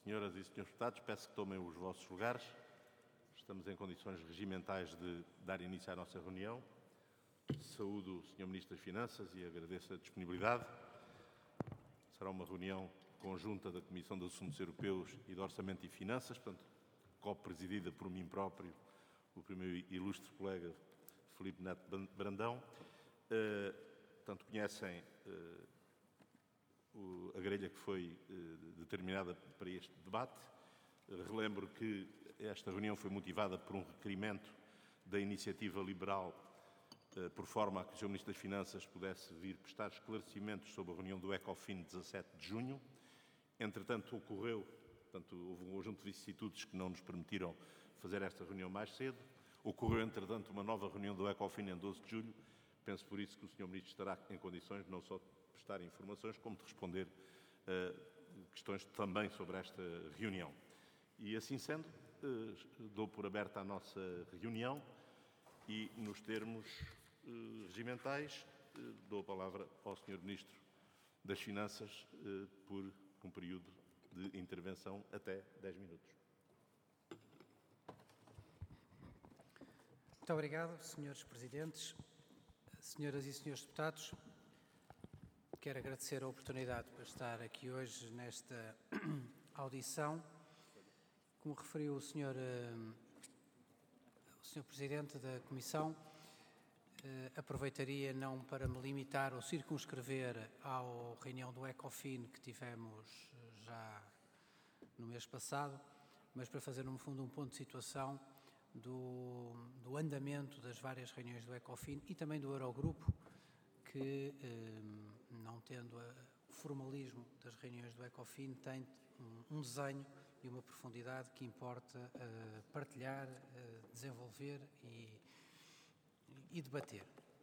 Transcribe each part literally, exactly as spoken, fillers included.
Senhoras e senhores deputados, peço que tomem os vossos lugares. Estamos em condições regimentais de dar início à nossa reunião. Saúdo o senhor Ministro das Finanças e agradeço a disponibilidade. Será uma reunião conjunta da Comissão de Assuntos Europeus e de Orçamento e Finanças, portanto, co-presidida por mim próprio, o primeiro ilustre colega Filipe Neto Brandão. Uh, portanto, conhecem uh, o, a grelha que foi uh, determinada para este debate. Uh, relembro que esta reunião foi motivada por um requerimento da Iniciativa Liberal, uh, por forma a que o senhor Ministro das Finanças pudesse vir prestar esclarecimentos sobre a reunião do Ecofin de dezassete de junho. Entretanto, ocorreu, portanto, houve um conjunto de vicissitudes que não nos permitiram fazer esta reunião mais cedo. Ocorreu, entretanto, uma nova reunião do Ecofin em doze de julho. Penso por isso que o senhor Ministro estará em condições não só de prestar informações, como de responder uh, questões também sobre esta reunião. E assim sendo, uh, dou por aberta a nossa reunião e, nos termos uh, regimentais, uh, dou a palavra ao senhor Ministro das Finanças uh, por um período de intervenção até dez minutos. Muito obrigado, senhores Presidentes, senhoras e senhores deputados. Quero agradecer a oportunidade para estar aqui hoje nesta audição. Como referiu o senhor, o senhor Presidente da Comissão, aproveitaria não para me limitar ou circunscrever à reunião do Ecofin que tivemos já no mês passado, mas para fazer, no fundo, um ponto de situação do, do andamento das várias reuniões do Ecofin e também do Eurogrupo, que, não tendo o formalismo das reuniões do Ecofin, tem um desenho e uma profundidade que importa partilhar, desenvolver e, e debater.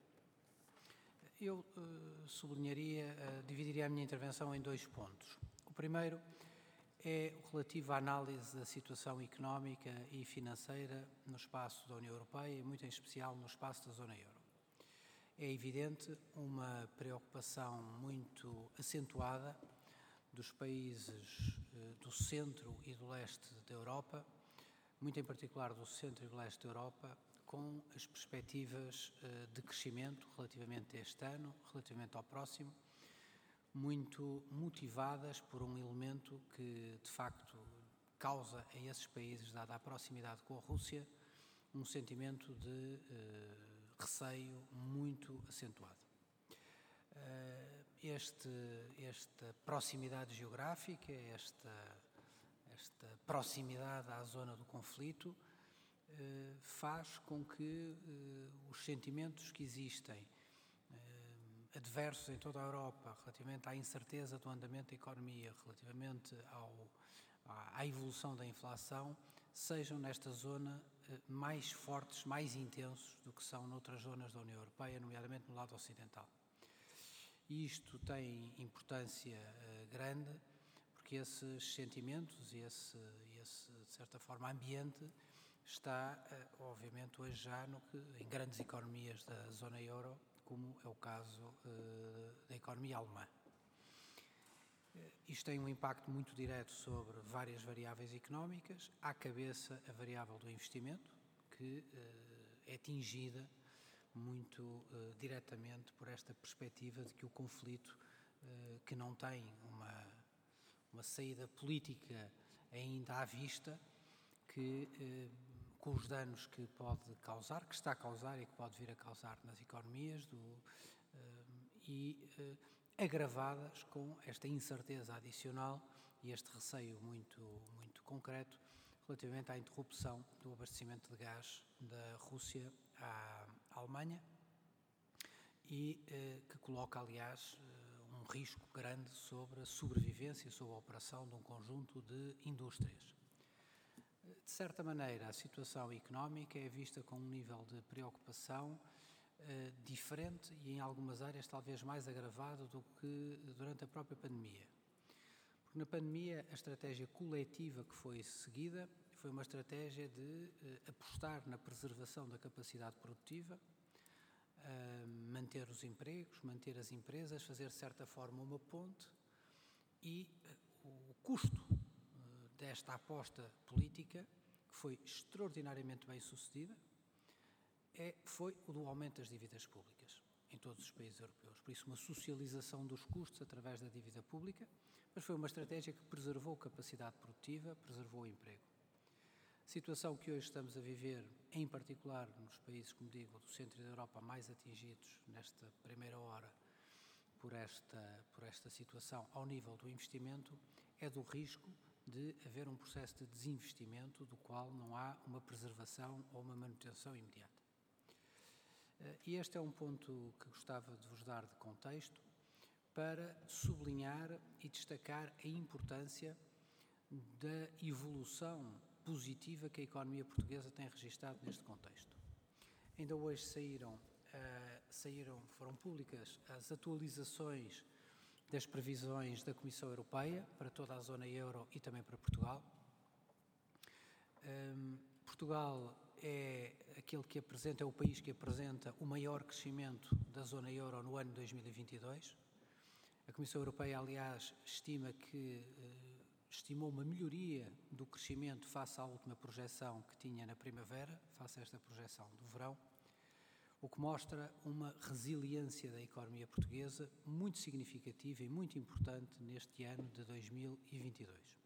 Eu uh, sublinharia, uh, dividiria a minha intervenção em dois pontos. O primeiro é o relativo à análise da situação económica e financeira no espaço da União Europeia e, muito em especial, no espaço da zona euro. É evidente uma preocupação muito acentuada dos países uh, do centro e do leste da Europa, muito em particular do centro e do leste da Europa, com as perspectivas uh, de crescimento relativamente a este ano, relativamente ao próximo, muito motivadas por um elemento que, de facto, causa a esses países, dada a proximidade com a Rússia, um sentimento de uh, receio muito acentuado. Uh, este, esta proximidade geográfica, esta, esta proximidade à zona do conflito, Uh, faz com que uh, os sentimentos que existem uh, adversos em toda a Europa relativamente à incerteza do andamento da economia, relativamente ao, à, à evolução da inflação, sejam nesta zona uh, mais fortes, mais intensos do que são noutras zonas da União Europeia, nomeadamente no lado ocidental. E isto tem importância uh, grande, porque esses sentimentos e esse, esse, de certa forma, ambiente está, obviamente, hoje já no que, em grandes economias da zona euro, como é o caso uh, da economia alemã. Uh, isto tem um impacto muito direto sobre várias variáveis económicas, à cabeça a variável do investimento, que uh, é atingida muito uh, diretamente por esta perspectiva de que o conflito, uh, que não tem uma, uma saída política ainda à vista, que, eh, com os danos que pode causar, que está a causar e que pode vir a causar nas economias do, eh, e eh, agravadas com esta incerteza adicional e este receio muito, muito concreto relativamente à interrupção do abastecimento de gás da Rússia à Alemanha e eh, que coloca, aliás, um risco grande sobre a sobrevivência, sobre a operação de um conjunto de indústrias. De certa maneira, a situação económica é vista com um nível de preocupação eh, diferente e, em algumas áreas, talvez mais agravado do que durante a própria pandemia. Porque na pandemia, a estratégia coletiva que foi seguida foi uma estratégia de eh, apostar na preservação da capacidade produtiva, eh, manter os empregos, manter as empresas, fazer, de certa forma, uma ponte e eh, o custo desta aposta política, que foi extraordinariamente bem sucedida, é, foi o do aumento das dívidas públicas em todos os países europeus. Por isso, uma socialização dos custos através da dívida pública, mas foi uma estratégia que preservou capacidade produtiva, preservou o emprego. A situação que hoje estamos a viver, em particular nos países, como digo, do centro da Europa mais atingidos nesta primeira hora por esta, por esta situação ao nível do investimento, é do risco de haver um processo de desinvestimento do qual não há uma preservação ou uma manutenção imediata. E este é um ponto que gostava de vos dar de contexto para sublinhar e destacar a importância da evolução positiva que a economia portuguesa tem registado neste contexto. Ainda hoje saíram, uh, saíram, foram públicas as atualizações das previsões da Comissão Europeia para toda a zona euro e também para Portugal. Um, Portugal é aquele que apresenta, é o país que apresenta o maior crescimento da zona euro no ano dois mil e vinte e dois. A Comissão Europeia, aliás, estima que uh, estimou uma melhoria do crescimento face à última projeção que tinha na primavera, face a esta projeção do verão, o que mostra uma resiliência da economia portuguesa muito significativa e muito importante neste ano de dois mil e vinte e dois.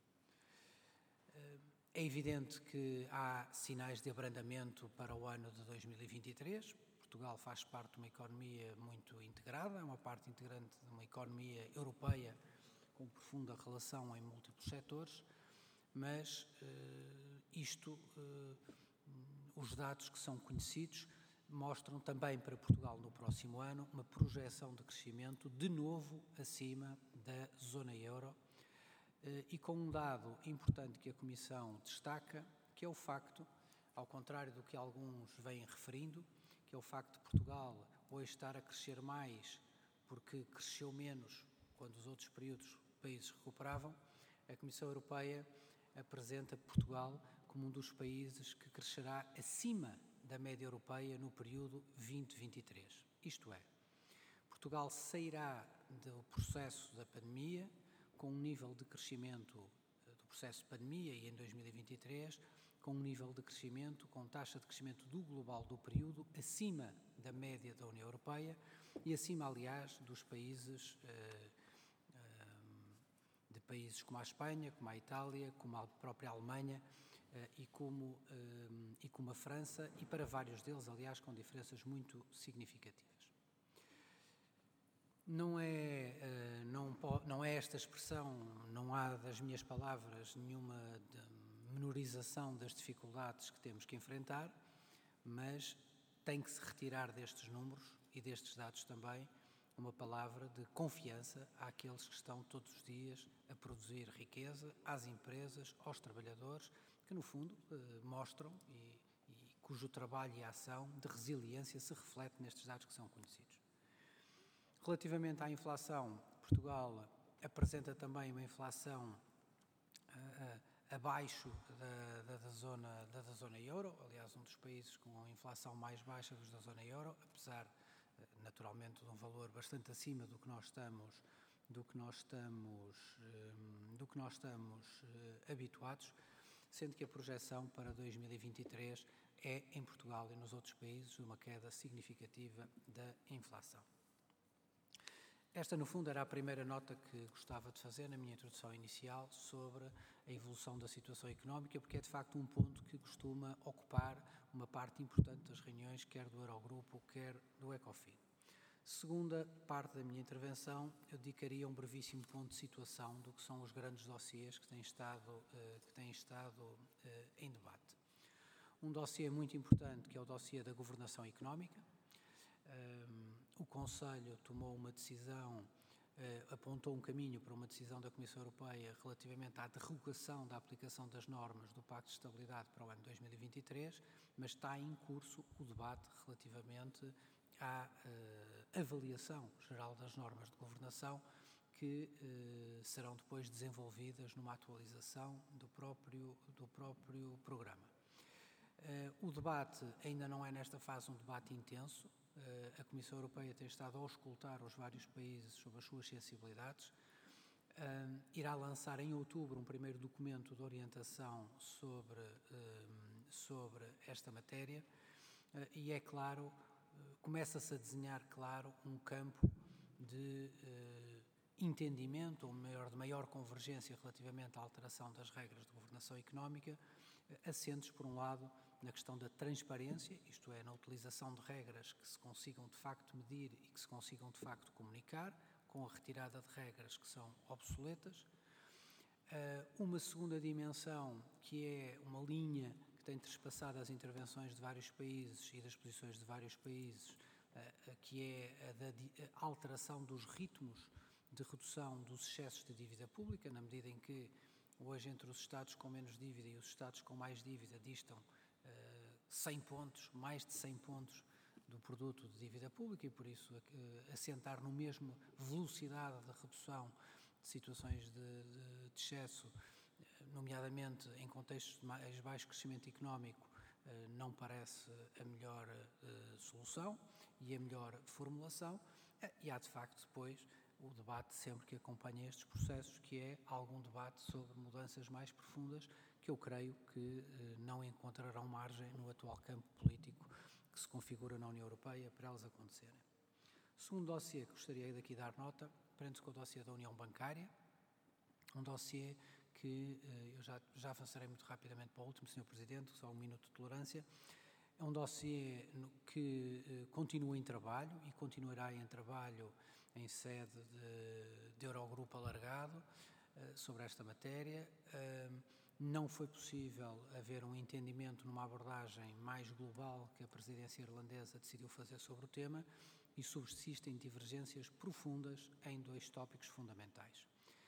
É evidente que há sinais de abrandamento para o ano de dois mil e vinte e três. Portugal faz parte de uma economia muito integrada, é uma parte integrante de uma economia europeia com profunda relação em múltiplos setores, mas uh, isto, uh, os dados que são conhecidos, mostram também para Portugal no próximo ano uma projeção de crescimento de novo acima da zona euro uh, e com um dado importante que a Comissão destaca, que é o facto, ao contrário do que alguns vêm referindo, que é o facto de Portugal hoje estar a crescer mais porque cresceu menos quando os outros períodos países recuperavam. A Comissão Europeia apresenta Portugal como um dos países que crescerá acima da média europeia no período vinte vinte e três. Isto é, Portugal sairá do processo da pandemia com um nível de crescimento do processo de pandemia e em dois mil e vinte e três com um nível de crescimento, com taxa de crescimento do global do período acima da média da União Europeia e acima, aliás, dos países eh, de países como a Espanha, como a Itália, como a própria Alemanha uh, e, como, uh, e como a França, e para vários deles, aliás, com diferenças muito significativas. Não é, uh, não, não é esta expressão, não há das minhas palavras nenhuma menorização das dificuldades que temos que enfrentar, mas tem que se retirar destes números e destes dados também uma palavra de confiança àqueles que estão todos os dias a produzir riqueza, às empresas, aos trabalhadores, que no fundo eh, mostram e, e cujo trabalho e ação de resiliência se reflete nestes dados que são conhecidos. Relativamente à inflação, Portugal apresenta também uma inflação uh, abaixo da, da, da, zona, da, da zona euro, aliás um dos países com a inflação mais baixa dos da zona euro, apesar naturalmente de um valor bastante acima do que nós estamos, do que nós estamos, do que nós estamos habituados, sendo que a projeção para dois mil e vinte e três é, em Portugal e nos outros países, uma queda significativa da inflação. Esta, no fundo, era a primeira nota que gostava de fazer na minha introdução inicial sobre a evolução da situação económica, porque é, de facto, um ponto que costuma ocupar uma parte importante das reuniões, quer do Eurogrupo, quer do Ecofin. Segunda parte da minha intervenção, eu dedicaria um brevíssimo ponto de situação do que são os grandes dossiês que têm estado, que têm estado em debate. Um dossiê muito importante, que é o dossiê da governação económica. O Conselho tomou uma decisão, apontou um caminho para uma decisão da Comissão Europeia relativamente à derrogação da aplicação das normas do Pacto de Estabilidade para o ano dois mil e vinte e três, mas está em curso o debate relativamente à avaliação geral das normas de governação que serão depois desenvolvidas numa atualização do próprio, do próprio programa. O debate ainda não é nesta fase um debate intenso. A Comissão Europeia tem estado a auscultar os vários países sobre as suas sensibilidades. um, irá lançar em outubro um primeiro documento de orientação sobre, um, sobre esta matéria uh, e, é claro, uh, começa-se a desenhar, claro, um campo de uh, entendimento, ou melhor, de maior convergência relativamente à alteração das regras de governação económica, uh, assentes, por um lado, na questão da transparência, isto é, na utilização de regras que se consigam de facto medir e que se consigam de facto comunicar, com a retirada de regras que são obsoletas. Uh, uma segunda dimensão, que é uma linha que tem trespassado as intervenções de vários países e das posições de vários países, uh, que é a da a alteração dos ritmos de redução dos excessos de dívida pública, na medida em que hoje entre os Estados com menos dívida e os Estados com mais dívida distam uh, cem pontos, mais de cem pontos do produto de dívida pública e, por isso, uh, assentar no mesmo velocidade de redução de situações de, de, de excesso, uh, nomeadamente em contextos de mais baixo crescimento económico, uh, não parece a melhor uh, solução e a melhor formulação. Uh, e há, de facto, depois o debate sempre que acompanha estes processos, que é algum debate sobre mudanças mais profundas, que eu creio que eh, não encontrarão margem no atual campo político que se configura na União Europeia para elas acontecerem. O segundo dossiê que gostaria de aqui dar nota, prende-se com o dossiê da União Bancária, um dossiê que eh, eu já, já avançarei muito rapidamente para o último, senhor Presidente, só um minuto de tolerância. É um dossiê que eh, continua em trabalho e continuará em trabalho em sede de, de Eurogrupo alargado uh, sobre esta matéria. Uh, não foi possível haver um entendimento numa abordagem mais global que a presidência irlandesa decidiu fazer sobre o tema e subsistem divergências profundas em dois tópicos fundamentais.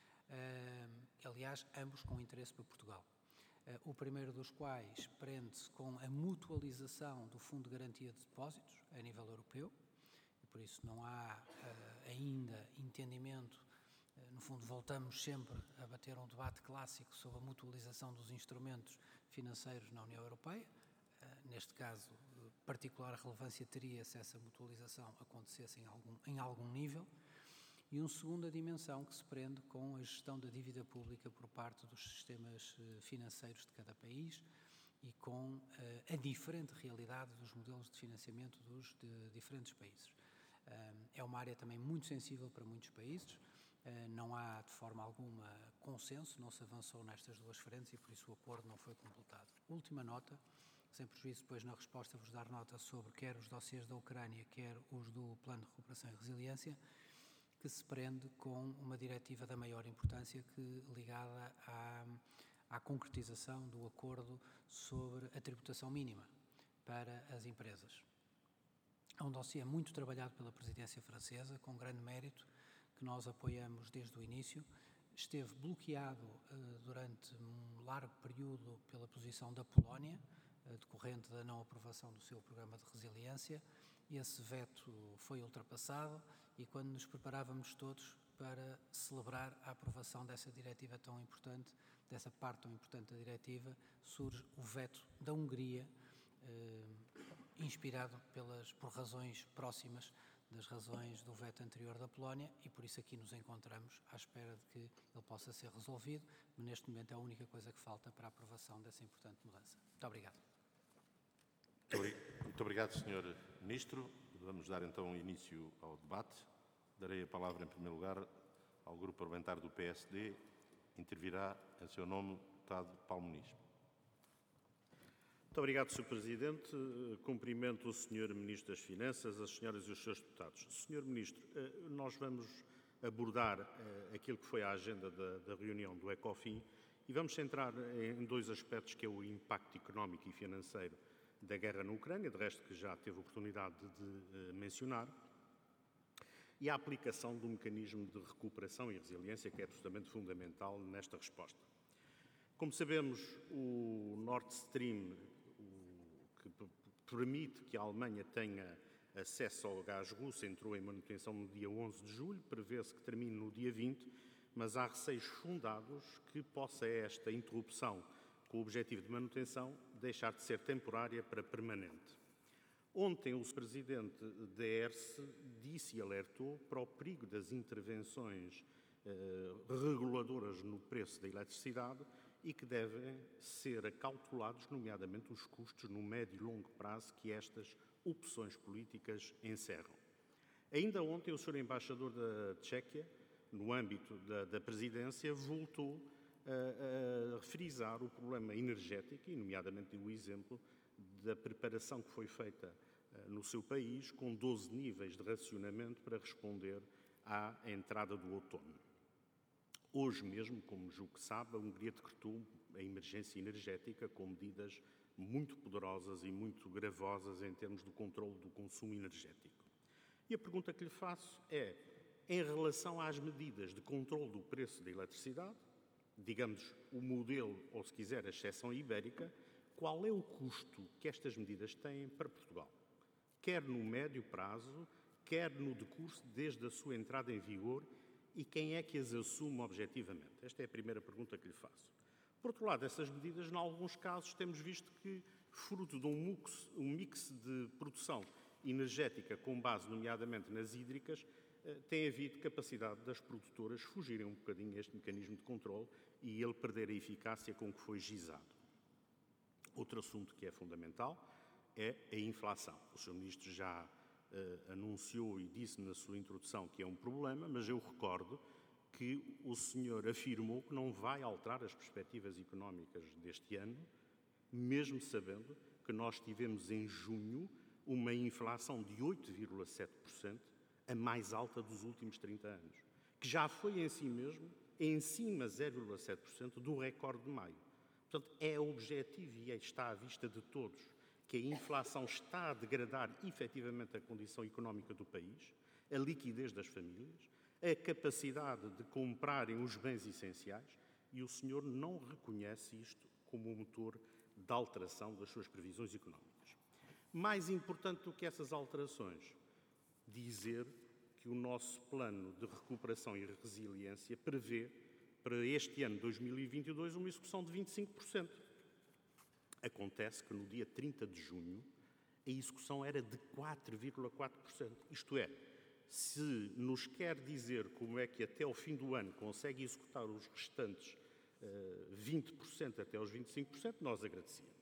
Uh, aliás, ambos com interesse para Portugal. Uh, o primeiro dos quais prende-se com a mutualização do Fundo de Garantia de Depósitos a nível europeu. Por isso não há uh, ainda entendimento, uh, no fundo voltamos sempre a bater um debate clássico sobre a mutualização dos instrumentos financeiros na União Europeia. Uh, neste caso, uh, particular relevância teria se essa mutualização acontecesse em algum, em algum nível. E uma segunda dimensão que se prende com a gestão da dívida pública por parte dos sistemas uh, financeiros de cada país e com uh, a diferente realidade dos modelos de financiamento dos de diferentes países. É uma área também muito sensível para muitos países, não há de forma alguma consenso, não se avançou nestas duas frentes e por isso o acordo não foi completado. Última nota, sem prejuízo depois na resposta vos dar nota sobre quer os dossiês da Ucrânia, quer os do Plano de Recuperação e Resiliência, que se prende com uma diretiva da maior importância que, ligada à, à concretização do acordo sobre a tributação mínima para as empresas. É um dossiê muito trabalhado pela presidência francesa, com grande mérito, que nós apoiamos desde o início. Esteve bloqueado uh, durante um largo período pela posição da Polónia, uh, decorrente da não aprovação do seu programa de resiliência. Esse veto foi ultrapassado e quando nos preparávamos todos para celebrar a aprovação dessa diretiva tão importante, dessa parte tão importante da diretiva, surge o veto da Hungria, uh, inspirado pelas, por razões próximas das razões do veto anterior da Polónia e por isso aqui nos encontramos à espera de que ele possa ser resolvido, mas neste momento é a única coisa que falta para a aprovação dessa importante mudança. Muito obrigado. Muito obrigado, senhor Ministro. Vamos dar então início ao debate. Darei a palavra em primeiro lugar ao Grupo Parlamentar do P S D. Intervirá em seu nome o deputado Paulo Muniz. Muito obrigado, senhor Presidente. Cumprimento o senhor Ministro das Finanças, as senhoras e os seus deputados. senhor Ministro, nós vamos abordar aquilo que foi a agenda da, da reunião do ECOFIN e vamos centrar em dois aspectos, que é o impacto económico e financeiro da guerra na Ucrânia, de resto que já teve oportunidade de mencionar, e a aplicação do mecanismo de recuperação e resiliência, que é absolutamente fundamental nesta resposta. Como sabemos, o Nord Stream, que permite que a Alemanha tenha acesso ao gás russo, entrou em manutenção no dia onze de julho, prevê-se que termine no dia vinte, mas há receios fundados que possa esta interrupção com o objetivo de manutenção deixar de ser temporária para permanente. Ontem o presidente da E R S disse e alertou para o perigo das intervenções reguladoras no preço da eletricidade e que devem ser acautelados, nomeadamente os custos no médio e longo prazo que estas opções políticas encerram. Ainda ontem o senhor Embaixador da Tchequia, no âmbito da, da presidência, voltou a, a frisar o problema energético e, nomeadamente, o exemplo da preparação que foi feita uh, no seu país, com doze níveis de racionamento para responder à entrada do outono. Hoje mesmo, como julgo que sabe, a Hungria decretou a emergência energética com medidas muito poderosas e muito gravosas em termos do controle do consumo energético. E a pergunta que lhe faço é, em relação às medidas de controle do preço da eletricidade, digamos o modelo, ou se quiser, a exceção ibérica, qual é o custo que estas medidas têm para Portugal? Quer no médio prazo, quer no decurso desde a sua entrada em vigor, e quem é que as assume objetivamente? Esta é a primeira pergunta que lhe faço. Por outro lado, essas medidas, em alguns casos, temos visto que, fruto de um mix, um mix de produção energética com base, nomeadamente, nas hídricas, tem havido capacidade das produtoras fugirem um bocadinho a este mecanismo de controle e ele perder a eficácia com que foi gizado. Outro assunto que é fundamental é a inflação. O senhor Ministro já uh, anunciou e disse na sua introdução que é um problema, mas eu recordo que o senhor afirmou que não vai alterar as perspectivas económicas deste ano, mesmo sabendo que nós tivemos em junho uma inflação de oito vírgula sete por cento, a mais alta dos últimos trinta anos, que já foi em si mesmo em cima zero vírgula sete por cento do recorde de maio. Portanto, é objetivo e está à vista de todos que a inflação está a degradar efetivamente a condição económica do país, a liquidez das famílias, a capacidade de comprarem os bens essenciais, e o senhor não reconhece isto como um motor de alteração das suas previsões económicas. Mais importante do que essas alterações, dizer que o nosso plano de recuperação e resiliência prevê para este ano dois mil e vinte e dois uma execução de vinte e cinco por cento. Acontece que no dia trinta de junho a execução era de quatro vírgula quatro por cento. Isto é, se nos quer dizer como é que até ao fim do ano consegue executar os restantes uh, vinte por cento até aos vinte e cinco por cento, nós agradecíamos.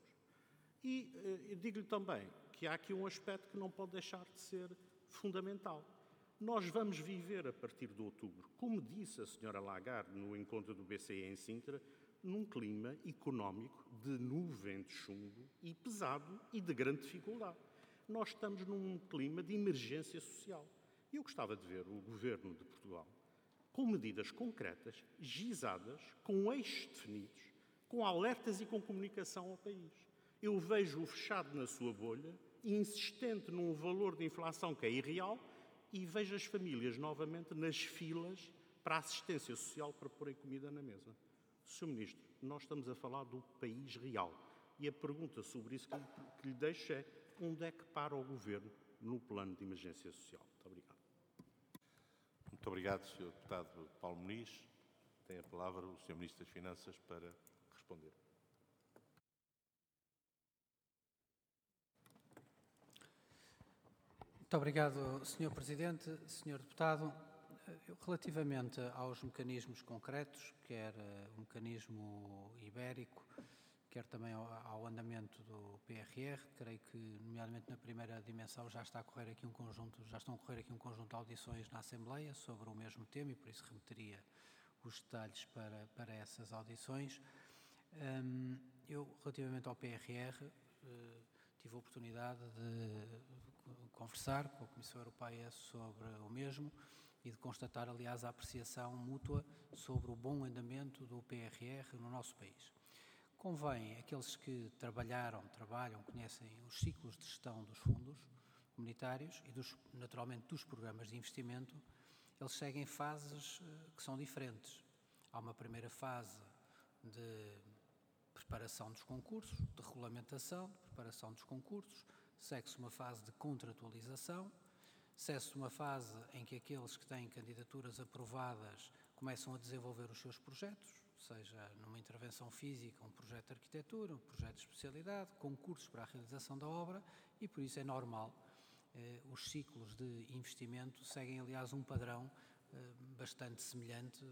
E uh, digo-lhe também que há aqui um aspecto que não pode deixar de ser fundamental. Nós vamos viver a partir de outubro, como disse a senhora Lagarde no encontro do B C E em Sintra, num clima económico de nuvem de chumbo e pesado e de grande dificuldade. Nós estamos num clima de emergência social. E eu gostava de ver o Governo de Portugal com medidas concretas, gizadas, com eixos definidos, com alertas e com comunicação ao país. Eu vejo-o fechado na sua bolha, insistente num valor de inflação que é irreal, e vejo as famílias novamente nas filas para a assistência social para porem comida na mesa. senhor Ministro, nós estamos a falar do país real. E a pergunta sobre isso que lhe, que lhe deixo é: onde é que para o Governo no plano de emergência social? Muito obrigado. Muito obrigado, senhor Deputado Paulo Muniz. Tem a palavra o senhor Ministro das Finanças para responder. Muito obrigado, senhor Presidente. senhor Deputado, relativamente aos mecanismos concretos, quer o mecanismo ibérico, quer também ao, ao andamento do P R R, creio que, nomeadamente na primeira dimensão, já está a correr aqui um conjunto, já estão a correr aqui um conjunto de audições na Assembleia sobre o mesmo tema, e por isso remeteria os detalhes para, para essas audições. Um, eu, relativamente ao P R R, uh, tive a oportunidade de conversar com a Comissão Europeia sobre o mesmo e de constatar, aliás, a apreciação mútua sobre o bom andamento do P R R no nosso país. Convém, aqueles que trabalharam, trabalham, conhecem os ciclos de gestão dos fundos comunitários e, dos, naturalmente, dos programas de investimento, eles seguem fases que são diferentes. Há uma primeira fase de preparação dos concursos, de regulamentação, de preparação dos concursos, segue-se uma fase de contratualização, segue-se uma fase em que aqueles que têm candidaturas aprovadas começam a desenvolver os seus projetos, seja numa intervenção física, um projeto de arquitetura, um projeto de especialidade, concursos para a realização da obra, e por isso é normal. Eh, os ciclos de investimento seguem, aliás, um padrão bastante semelhante,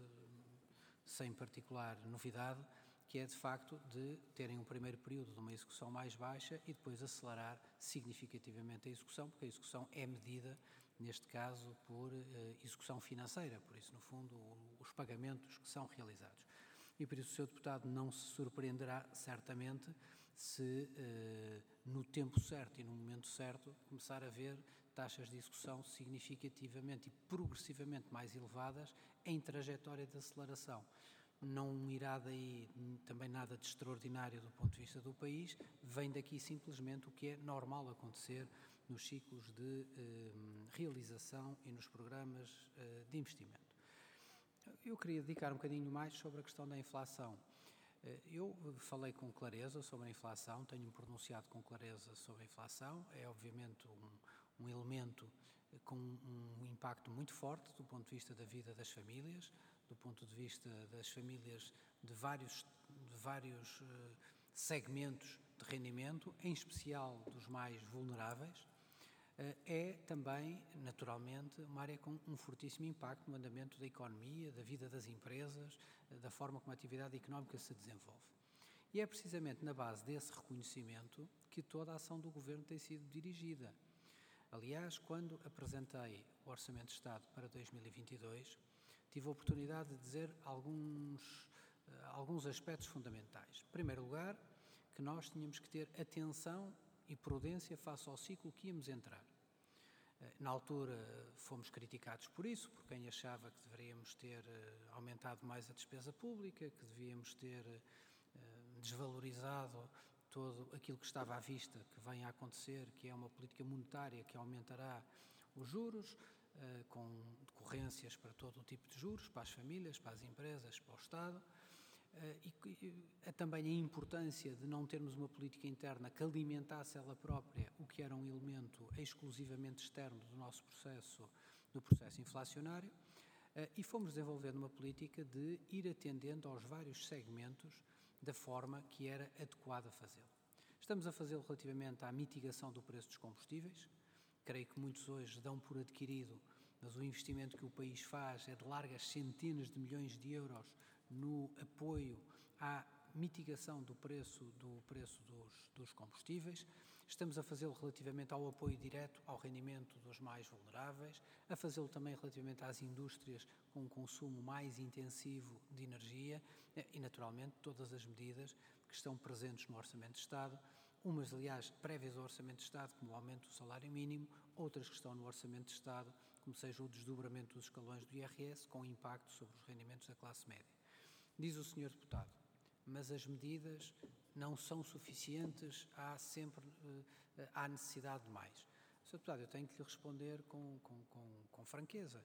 sem particular novidade, que é de facto de terem um primeiro período de uma execução mais baixa e depois acelerar significativamente a execução, porque a execução é medida, neste caso, por uh, execução financeira, por isso, no fundo, o, os pagamentos que são realizados. E por isso o senhor Deputado não se surpreenderá, certamente, se uh, no tempo certo e no momento certo começar a ver taxas de execução significativamente e progressivamente mais elevadas em trajetória de aceleração. Não irá daí também nada de extraordinário do ponto de vista do país, vem daqui simplesmente o que é normal acontecer nos ciclos de eh, realização e nos programas eh, de investimento. Eu queria dedicar um bocadinho mais sobre a questão da inflação. Eu falei com clareza sobre a inflação, tenho-me pronunciado com clareza sobre a inflação, é obviamente um, um elemento com um impacto muito forte do ponto de vista da vida das famílias, do ponto de vista das famílias de vários, de vários uh, segmentos de rendimento, em especial dos mais vulneráveis. Uh, é também, naturalmente, uma área com um fortíssimo impacto no andamento da economia, da vida das empresas, uh, da forma como a atividade económica se desenvolve. E é precisamente na base desse reconhecimento que toda a ação do Governo tem sido dirigida. Aliás, quando apresentei o Orçamento de Estado para dois mil e vinte e dois, tive a oportunidade de dizer alguns, uh, alguns aspectos fundamentais. Em primeiro lugar, que nós tínhamos que ter atenção e prudência face ao ciclo que íamos entrar. Uh, na altura fomos criticados por isso, por quem achava que deveríamos ter uh, aumentado mais a despesa pública, que devíamos ter uh, desvalorizado todo aquilo que estava à vista que vem a acontecer, que é uma política monetária que aumentará os juros, Uh, com decorrências para todo o tipo de juros, para as famílias, para as empresas, para o Estado, uh, e, e é também a importância de não termos uma política interna que alimentasse ela própria o que era um elemento exclusivamente externo do nosso processo, do processo inflacionário, uh, e fomos desenvolvendo uma política de ir atendendo aos vários segmentos da forma que era adequada fazê-lo. Estamos a fazê-lo relativamente à mitigação do preço dos combustíveis. Creio que muitos hoje dão por adquirido, mas o investimento que o país faz é de largas centenas de milhões de euros no apoio à mitigação do preço, do preço dos, dos combustíveis. Estamos a fazê-lo relativamente ao apoio direto ao rendimento dos mais vulneráveis, a fazê-lo também relativamente às indústrias com um consumo mais intensivo de energia e, naturalmente, todas as medidas que estão presentes no Orçamento de Estado, umas, aliás, prévias ao Orçamento de Estado, como o aumento do salário mínimo, outras que estão no Orçamento de Estado, como seja o desdobramento dos escalões do I R S, com impacto sobre os rendimentos da classe média. Diz o senhor Deputado, mas as medidas não são suficientes, há sempre há necessidade de mais. senhor Deputado, eu tenho que lhe responder com, com, com, com franqueza.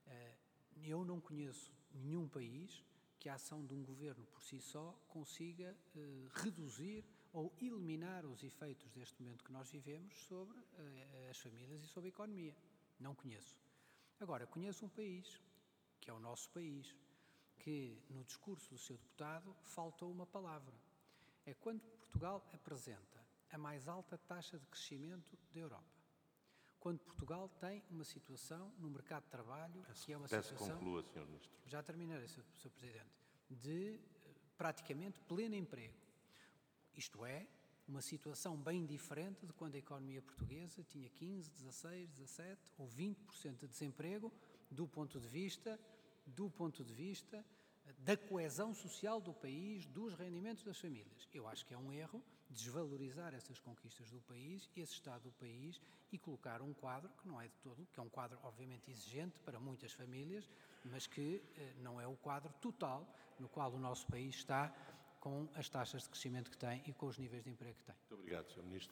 Eu não conheço nenhum país que a ação de um governo por si só consiga reduzir ou eliminar os efeitos deste momento que nós vivemos sobre uh, as famílias e sobre a economia. Não conheço. Agora, conheço um país, que é o nosso país, que no discurso do seu deputado faltou uma palavra. É quando Portugal apresenta a mais alta taxa de crescimento da Europa. Quando Portugal tem uma situação no mercado de trabalho peço, que é uma peço situação... conclua, senhor Ministro. Já terminarei, senhor Presidente. De uh, praticamente pleno emprego. Isto é, uma situação bem diferente de quando a economia portuguesa tinha quinze, dezasseis, dezassete ou vinte por cento de desemprego do ponto de vista, do ponto de vista da coesão social do país, dos rendimentos das famílias. Eu acho que é um erro desvalorizar essas conquistas do país, esse estado do país e colocar um quadro que não é de todo, que é um quadro obviamente exigente para muitas famílias, mas que eh, não é o quadro total no qual o nosso país está, com as taxas de crescimento que tem e com os níveis de emprego que tem. Muito obrigado, senhor Ministro.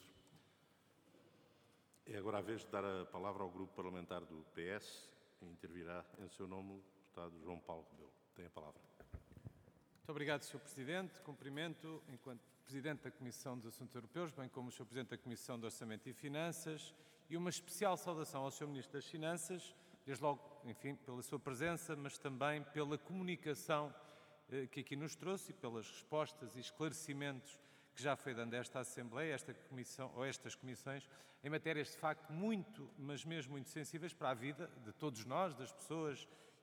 É agora a vez de dar a palavra ao Grupo Parlamentar do P S e intervirá em seu nome o deputado João Paulo Rebelo. Tem a palavra. Muito obrigado, senhor Presidente. Cumprimento, enquanto Presidente da Comissão dos Assuntos Europeus, bem como o senhor Presidente da Comissão de Orçamento e Finanças, e uma especial saudação ao senhor Ministro das Finanças, desde logo, enfim, pela sua presença, mas também pela comunicação que aqui nos trouxe e pelas respostas e esclarecimentos que já foi dando a esta Assembleia, esta comissão, ou estas comissões, em matérias de facto muito, mas mesmo muito sensíveis para a vida de todos nós, das pessoas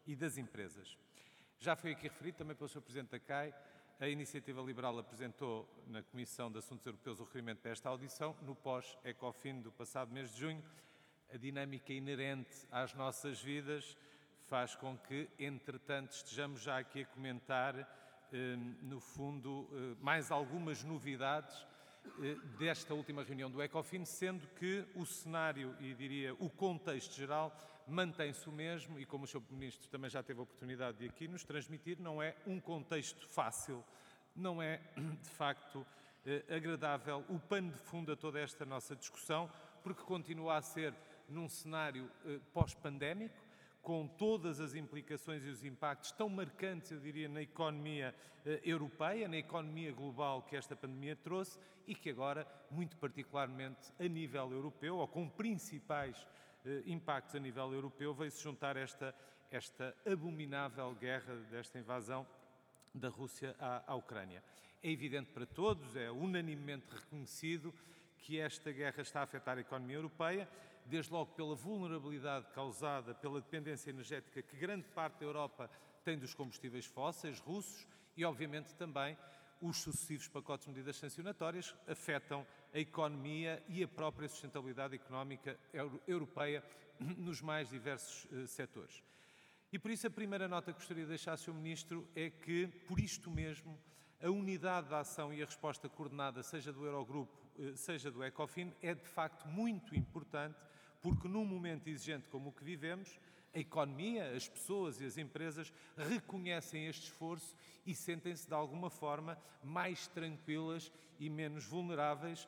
e das empresas. Já foi aqui referido também pelo senhor Presidente da C A I, a Iniciativa Liberal apresentou na Comissão de Assuntos Europeus o requerimento para esta audição, no pós-ECOFIN do passado mês de junho. A dinâmica inerente às nossas vidas faz com que, entretanto, estejamos já aqui a comentar, eh, no fundo, eh, mais algumas novidades eh, desta última reunião do ECOFIN, sendo que o cenário e, diria, o contexto geral mantém-se o mesmo e, como o senhor Ministro também já teve a oportunidade de aqui nos transmitir, não é um contexto fácil, não é, de facto, eh, agradável o pano de fundo a toda esta nossa discussão, porque continua a ser num cenário eh, pós-pandémico, com todas as implicações e os impactos tão marcantes, eu diria, na economia eh, europeia, na economia global que esta pandemia trouxe e que agora, muito particularmente a nível europeu, ou com principais eh, impactos a nível europeu, veio-se juntar esta, esta abominável guerra, desta invasão da Rússia à, à Ucrânia. É evidente para todos, é unanimemente reconhecido que esta guerra está a afetar a economia europeia, desde logo pela vulnerabilidade causada pela dependência energética que grande parte da Europa tem dos combustíveis fósseis russos e, obviamente, também os sucessivos pacotes de medidas sancionatórias afetam a economia e a própria sustentabilidade económica europeia nos mais diversos uh, setores. E por isso a primeira nota que gostaria de deixar, senhor Ministro, é que, por isto mesmo, a unidade de ação e a resposta coordenada, seja do Eurogrupo, seja do ECOFIN, é de facto muito importante, porque num momento exigente como o que vivemos, a economia, as pessoas e as empresas reconhecem este esforço e sentem-se de alguma forma mais tranquilas e menos vulneráveis.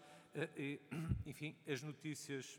Enfim, as notícias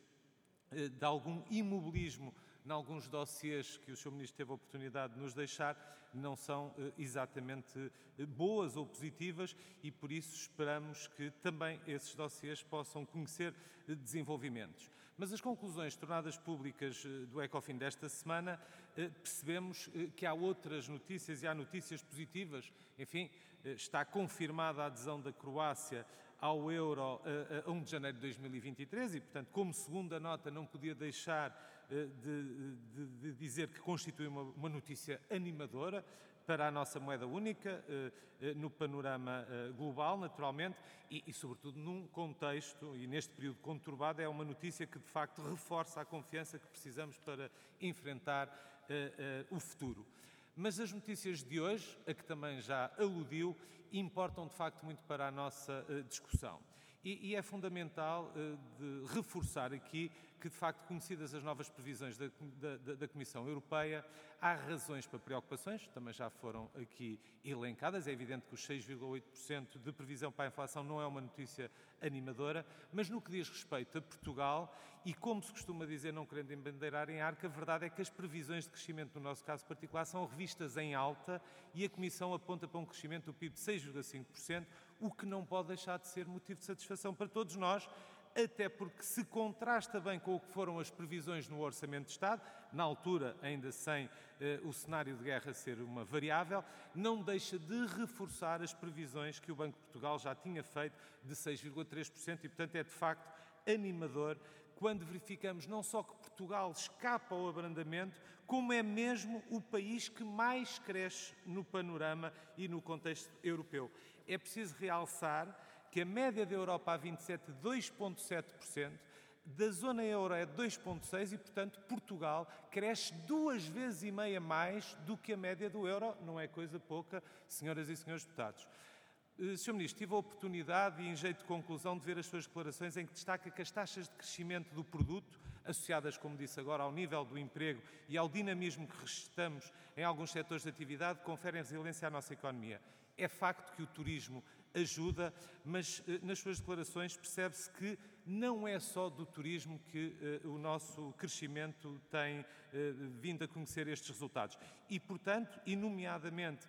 de algum imobilismo em alguns dossiês que o senhor Ministro teve a oportunidade de nos deixar, não são eh, exatamente eh, boas ou positivas e por isso esperamos que também esses dossiês possam conhecer eh, desenvolvimentos. Mas as conclusões tornadas públicas eh, do ECOFIN desta semana, eh, percebemos eh, que há outras notícias e há notícias positivas. Enfim, eh, está confirmada a adesão da Croácia ao euro eh, a um de janeiro de dois mil e vinte e três e, portanto, como segunda nota, não podia deixar De, de, de dizer que constitui uma, uma notícia animadora para a nossa moeda única, eh, eh, no panorama eh, global, naturalmente, e, e, sobretudo, num contexto, e neste período conturbado, é uma notícia que, de facto, reforça a confiança que precisamos para enfrentar eh, eh, o futuro. Mas as notícias de hoje, a que também já aludiu, importam, de facto, muito para a nossa eh, discussão. E, e é fundamental eh, de reforçar aqui que, de facto, conhecidas as novas previsões da, da, da Comissão Europeia, há razões para preocupações, também já foram aqui elencadas. É evidente que os seis vírgula oito por cento de previsão para a inflação não é uma notícia animadora, mas no que diz respeito a Portugal, e como se costuma dizer, não querendo embandeirar em arco, a verdade é que as previsões de crescimento, no nosso caso particular, são revistas em alta e a Comissão aponta para um crescimento do P I B de seis vírgula cinco por cento, o que não pode deixar de ser motivo de satisfação para todos nós, até porque se contrasta bem com o que foram as previsões no Orçamento de Estado, na altura ainda sem eh, o cenário de guerra ser uma variável, não deixa de reforçar as previsões que o Banco de Portugal já tinha feito de seis vírgula três por cento e, portanto, é de facto animador quando verificamos não só que Portugal escapa ao abrandamento, como é mesmo o país que mais cresce no panorama e no contexto europeu. É preciso realçar que a média da Europa há vinte e sete é de dois vírgula sete por cento, da zona euro é de dois vírgula seis por cento e, portanto, Portugal cresce duas vezes e meia mais do que a média do euro. Não é coisa pouca, senhoras e senhores deputados. senhor Ministro, tive a oportunidade e, em jeito de conclusão, de ver as suas declarações em que destaca que as taxas de crescimento do produto, associadas, como disse agora, ao nível do emprego e ao dinamismo que registramos em alguns setores de atividade, conferem resiliência à nossa economia. É facto que o turismo ajuda, mas nas suas declarações percebe-se que não é só do turismo que uh, o nosso crescimento tem uh, vindo a conhecer estes resultados. E, portanto, e nomeadamente uh,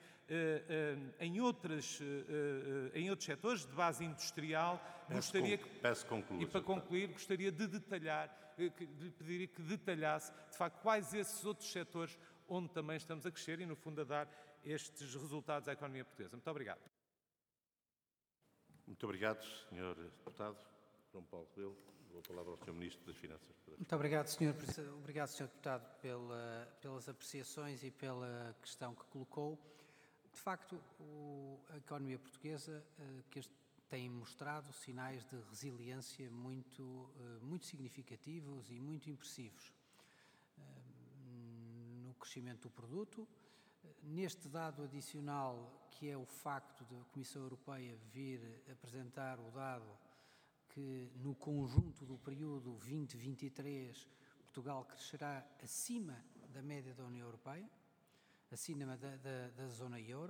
uh, em, outras, uh, uh, em outros setores de base industrial, peço gostaria que... Peço concluir, e para concluir, gostaria de detalhar, de pedir que detalhasse, de facto, quais esses outros setores onde também estamos a crescer e, no fundo, a dar estes resultados à economia portuguesa. Muito obrigado. Muito obrigado, senhor Deputado João Paulo Rebelo. Dou a palavra ao senhor Ministro das Finanças. Muito obrigado, senhor Presidente. Obrigado, senhor Deputado, pela, pelas apreciações e pela questão que colocou. De facto, o, a economia portuguesa uh, que este, tem mostrado sinais de resiliência muito, uh, muito significativos e muito impressivos. Uh, no crescimento do produto, uh, neste dado adicional, que é o facto da Comissão Europeia vir apresentar o dado que no conjunto do período vinte vinte e três Portugal crescerá acima da média da União Europeia, acima da, da, da zona euro,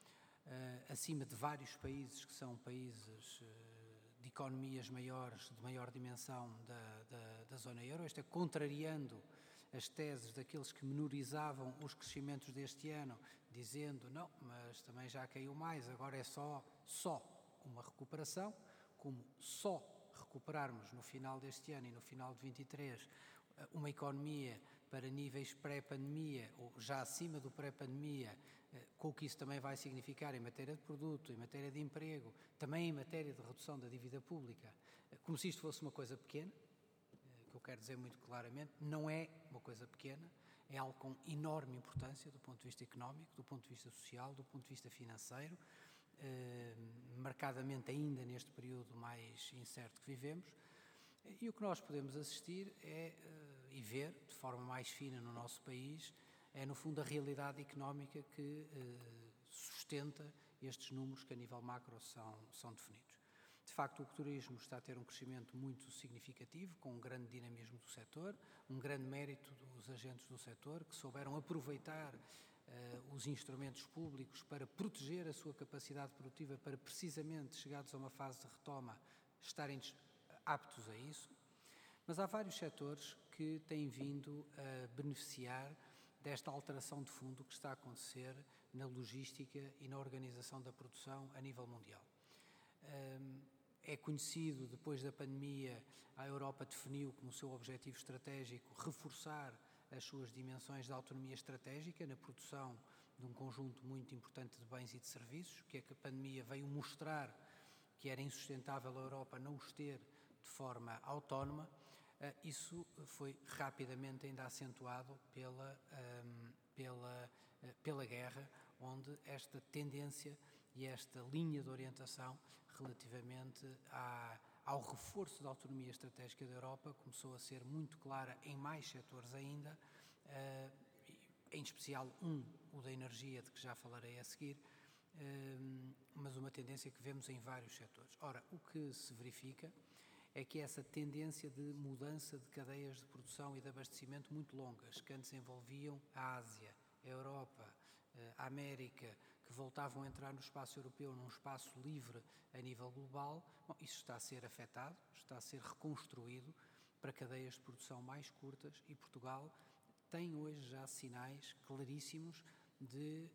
uh, acima de vários países que são países uh, de economias maiores, de maior dimensão da, da, da zona euro. Isto é contrariando as teses daqueles que menorizavam os crescimentos deste ano, dizendo, não, mas também já caiu mais, agora é só, só uma recuperação, como só recuperarmos no final deste ano e no final de vinte e três uma economia para níveis pré-pandemia ou já acima do pré-pandemia, com o que isso também vai significar em matéria de produto, em matéria de emprego, também em matéria de redução da dívida pública, como se isto fosse uma coisa pequena, que eu quero dizer muito claramente, não é uma coisa pequena, é algo com enorme importância do ponto de vista económico, do ponto de vista social, do ponto de vista financeiro, Eh, marcadamente ainda neste período mais incerto que vivemos, e o que nós podemos assistir é, eh, e ver de forma mais fina no nosso país, é no fundo a realidade económica que eh, sustenta estes números que a nível macro são, são definidos. De facto, o turismo está a ter um crescimento muito significativo, com um grande dinamismo do setor, um grande mérito dos agentes do setor que souberam aproveitar Uh, os instrumentos públicos para proteger a sua capacidade produtiva, para precisamente, chegados a uma fase de retoma, estarem aptos a isso. Mas há vários setores que têm vindo a beneficiar desta alteração de fundo que está a acontecer na logística e na organização da produção a nível mundial. Um, é conhecido, depois da pandemia, a Europa definiu como seu objetivo estratégico reforçar as suas dimensões de autonomia estratégica na produção de um conjunto muito importante de bens e de serviços, que é que a pandemia veio mostrar que era insustentável a Europa não os ter de forma autónoma. Isso foi rapidamente ainda acentuado pela, pela, pela guerra, onde esta tendência e esta linha de orientação relativamente à ao reforço da autonomia estratégica da Europa começou a ser muito clara em mais setores ainda, em especial um, o da energia, de que já falarei a seguir, mas uma tendência que vemos em vários setores. Ora, o que se verifica é que essa tendência de mudança de cadeias de produção e de abastecimento muito longas, que antes envolviam a Ásia, a Europa, a América, que voltavam a entrar no espaço europeu, num espaço livre a nível global, bom, isso está a ser afetado, está a ser reconstruído para cadeias de produção mais curtas e Portugal tem hoje já sinais claríssimos de,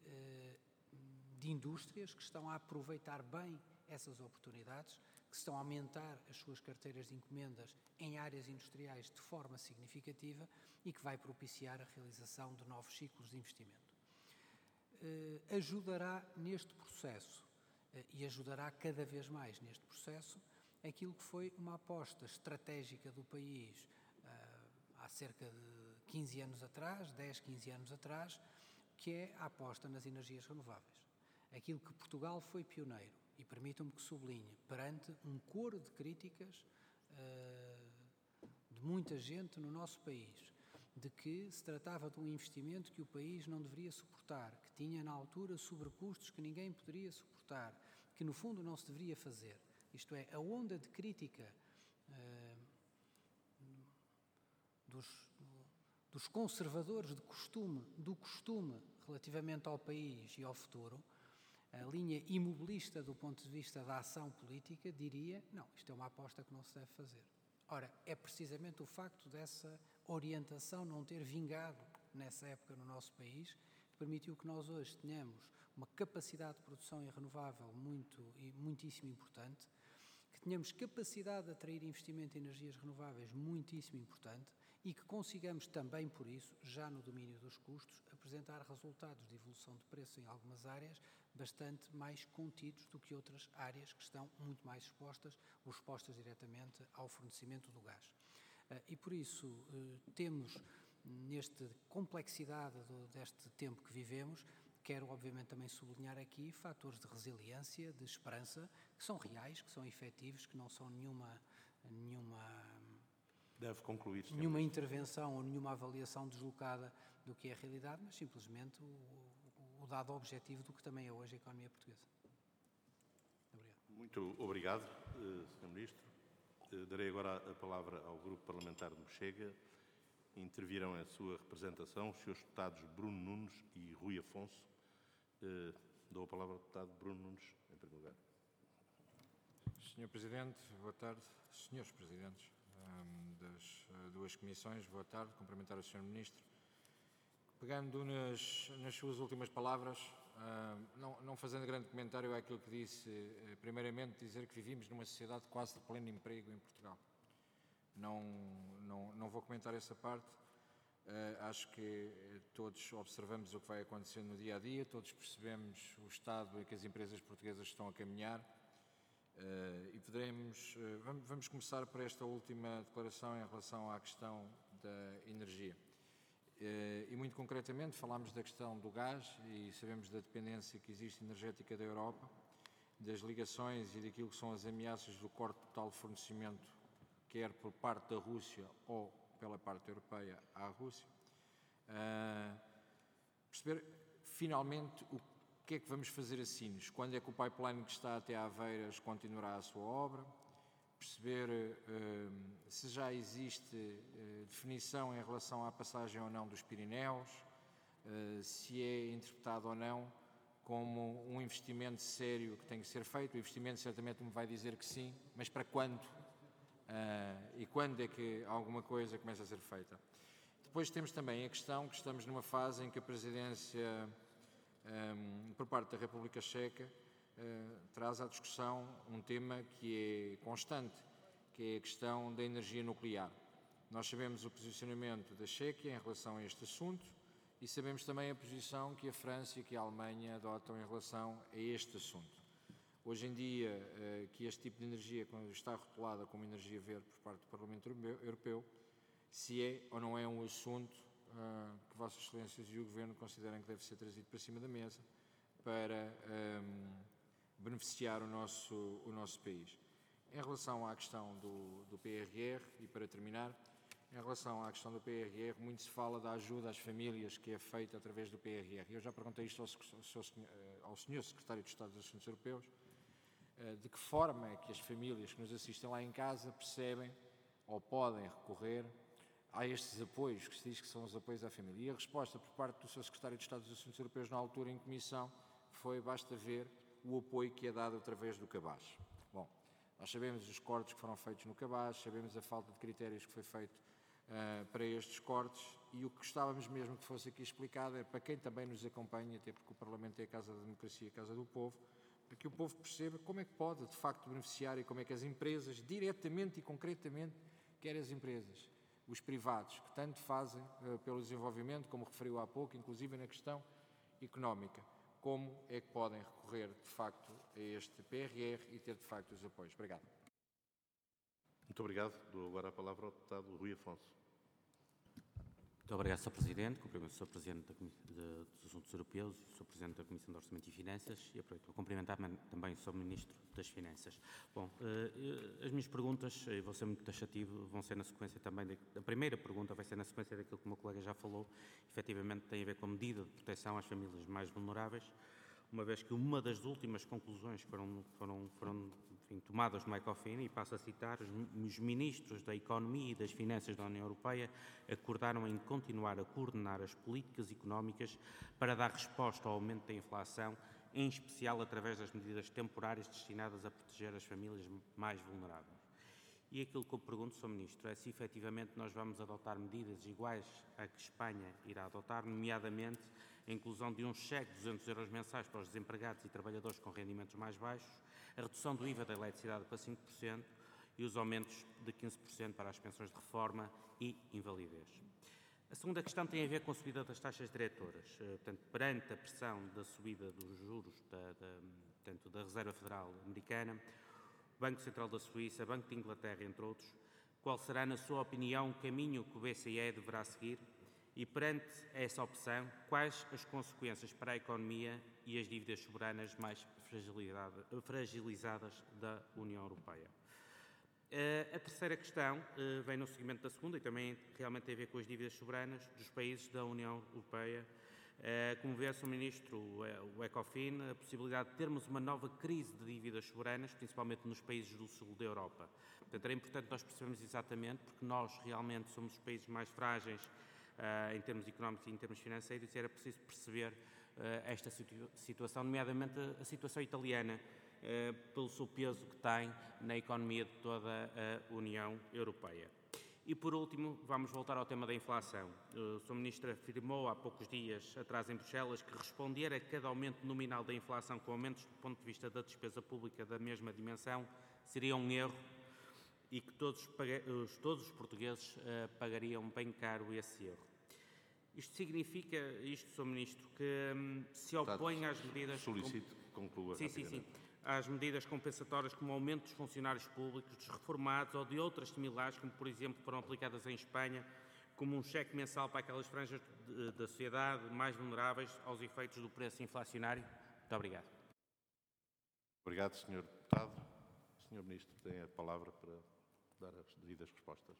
de indústrias que estão a aproveitar bem essas oportunidades, que estão a aumentar as suas carteiras de encomendas em áreas industriais de forma significativa e que vai propiciar a realização de novos ciclos de investimento. Uh, ajudará neste processo uh, e ajudará cada vez mais neste processo aquilo que foi uma aposta estratégica do país uh, há cerca de quinze anos atrás, dez, quinze anos atrás, que é a aposta nas energias renováveis. Aquilo que Portugal foi pioneiro, e permitam-me que sublinhe, perante um coro de críticas uh, de muita gente no nosso país, de que se tratava de um investimento que o país não deveria suportar, que tinha na altura sobrecustos que ninguém poderia suportar, que no fundo não se deveria fazer. Isto é, a onda de crítica uh, dos, dos conservadores de costume, do costume relativamente ao país e ao futuro, a linha imobilista do ponto de vista da ação política diria, não, isto é uma aposta que não se deve fazer. Ora, é precisamente o facto dessa orientação não ter vingado nessa época no nosso país que permitiu que nós hoje tenhamos uma capacidade de produção renovável muito, muitíssimo importante, que tenhamos capacidade de atrair investimento em energias renováveis muitíssimo importante e que consigamos também, por isso, já no domínio dos custos, apresentar resultados de evolução de preço em algumas áreas bastante mais contidos do que outras áreas que estão muito mais expostas ou expostas diretamente ao fornecimento do gás. E por isso temos, nesta complexidade do, deste tempo que vivemos, quero obviamente também sublinhar aqui fatores de resiliência, de esperança, que são reais, que são efetivos, que não são nenhuma, nenhuma, Deve concluir, nenhuma intervenção ou nenhuma avaliação deslocada do que é a realidade, mas simplesmente o, o dado objetivo do que também é hoje a economia portuguesa. Obrigado. Muito obrigado, senhor Ministro. Darei agora a palavra ao Grupo Parlamentar do Chega. Intervirão em sua representação os senhores deputados Bruno Nunes e Rui Afonso. Dou a palavra ao deputado Bruno Nunes, em primeiro lugar. senhor Presidente, boa tarde. senhores Presidentes um, das uh, duas comissões, boa tarde. Cumprimentar o senhor Ministro. Pegando nas, nas suas últimas palavras, uh, não, não fazendo grande comentário àquilo que disse, uh, primeiramente dizer que vivemos numa sociedade quase de pleno emprego em Portugal. Não, não, não vou comentar essa parte. Uh, acho que todos observamos o que vai acontecendo no dia a dia, todos percebemos o estado em que as empresas portuguesas estão a caminhar uh, e poderemos. Uh, vamos, vamos começar por esta última declaração em relação à questão da energia. Uh, e muito concretamente falámos da questão do gás e sabemos da dependência que existe energética da Europa, das ligações e daquilo que são as ameaças do corte total de fornecimento, quer por parte da Rússia ou pela parte europeia à Rússia. Uh, perceber finalmente o que é que vamos fazer a Sines, quando é que o pipeline que está até Aveiras continuará a sua obra, perceber uh, se já existe uh, definição em relação à passagem ou não dos Pirineus, uh, se é interpretado ou não como um investimento sério que tem que ser feito. O investimento certamente me vai dizer que sim, mas para quando? Uh, e quando é que alguma coisa começa a ser feita. Depois temos também a questão que estamos numa fase em que a presidência um, por parte da República Checa uh, traz à discussão um tema que é constante, que é a questão da energia nuclear. Nós sabemos o posicionamento da Chequia em relação a este assunto e sabemos também a posição que a França e que a Alemanha adotam em relação a este assunto. Hoje em dia, que este tipo de energia, quando está rotulada como energia verde por parte do Parlamento Europeu, se é ou não é um assunto que Vossas Excelências e o Governo consideram que deve ser trazido para cima da mesa para um, beneficiar o nosso, o nosso país. Em relação à questão do, do P R R, e para terminar, em relação à questão do P R R, muito se fala da ajuda às famílias que é feita através do P R R. Eu já perguntei isto ao, ao, ao senhor Secretário de Estado dos Assuntos Europeus, de que forma é que as famílias que nos assistem lá em casa percebem ou podem recorrer a estes apoios, que se diz que são os apoios à família. E a resposta por parte do seu Secretário de Estado dos Assuntos Europeus na altura em comissão foi: basta ver o apoio que é dado através do cabaz. Bom, nós sabemos os cortes que foram feitos no cabaz, sabemos a falta de critérios que foi feito uh, para estes cortes, e o que gostávamos mesmo que fosse aqui explicado é para quem também nos acompanha, até porque o Parlamento é a Casa da Democracia, a Casa do Povo, para que o povo perceba como é que pode, de facto, beneficiar e como é que as empresas, diretamente e concretamente, quer as empresas, os privados, que tanto fazem uh, pelo desenvolvimento, como referiu há pouco, inclusive na questão económica, como é que podem recorrer, de facto, a este P R R e ter, de facto, os apoios. Obrigado. Muito obrigado. Dou agora a palavra ao deputado Rui Afonso. Muito obrigado, senhor Presidente. Cumprimento o senhor Presidente da Comissão dos Assuntos Europeus e o senhor Presidente da Comissão de Orçamento e Finanças, e aproveito para cumprimentar também o senhor Ministro das Finanças. Bom, as minhas perguntas, e vou ser muito taxativo, vão ser na sequência também, da, a primeira pergunta vai ser na sequência daquilo que o meu colega já falou, efetivamente tem a ver com medida de proteção às famílias mais vulneráveis, uma vez que uma das últimas conclusões que foram, foram, foram enfim, tomadas no ECOFIN, e passo a citar, os ministros da Economia e das Finanças da União Europeia acordaram em continuar a coordenar as políticas económicas para dar resposta ao aumento da inflação, em especial através das medidas temporárias destinadas a proteger as famílias mais vulneráveis. E aquilo que eu pergunto, senhor Ministro, é se efetivamente nós vamos adotar medidas iguais a que Espanha irá adotar, nomeadamente a inclusão de um cheque de duzentos euros mensais para os desempregados e trabalhadores com rendimentos mais baixos, a redução do I V A da eletricidade para cinco por cento e os aumentos de quinze por cento para as pensões de reforma e invalidez. A segunda questão tem a ver com a subida das taxas diretoras. Portanto, perante a pressão da subida dos juros da, da, portanto, da Reserva Federal Americana, Banco Central da Suíça, Banco de Inglaterra, entre outros, Qual será, na sua opinião, o caminho que o B C E deverá seguir? E, perante essa opção, quais as consequências para a economia e as dívidas soberanas mais fragilizadas da União Europeia? A terceira questão vem no seguimento da segunda e também realmente tem a ver com as dívidas soberanas dos países da União Europeia. Como vê, senhor Ministro, o ECOFIN, a possibilidade de termos uma nova crise de dívidas soberanas, principalmente nos países do sul da Europa. Portanto, era importante nós percebermos exatamente, porque nós realmente somos os países mais frágeis uh, em termos económicos e em termos financeiros, e era preciso perceber uh, esta situa situação, nomeadamente a, a situação italiana, uh, pelo seu peso que tem na economia de toda a União Europeia. E, por último, vamos voltar ao tema da inflação. O senhor Ministro afirmou há poucos dias atrás em Bruxelas que responder a cada aumento nominal da inflação com aumentos do ponto de vista da despesa pública da mesma dimensão seria um erro e que todos, todos os portugueses uh, pagariam bem caro esse erro. Isto significa, isto, senhor Ministro, que um, se opõe às medidas... Solicito que conclua sim, sim, rapidamente. sim. Às medidas compensatórias como o aumento dos funcionários públicos, dos reformados ou de outras similares, como por exemplo foram aplicadas em Espanha, como um cheque mensal para aquelas franjas da sociedade mais vulneráveis aos efeitos do preço inflacionário. Muito obrigado. Obrigado, senhor Deputado. O senhor Ministro tem a palavra para dar as devidas respostas.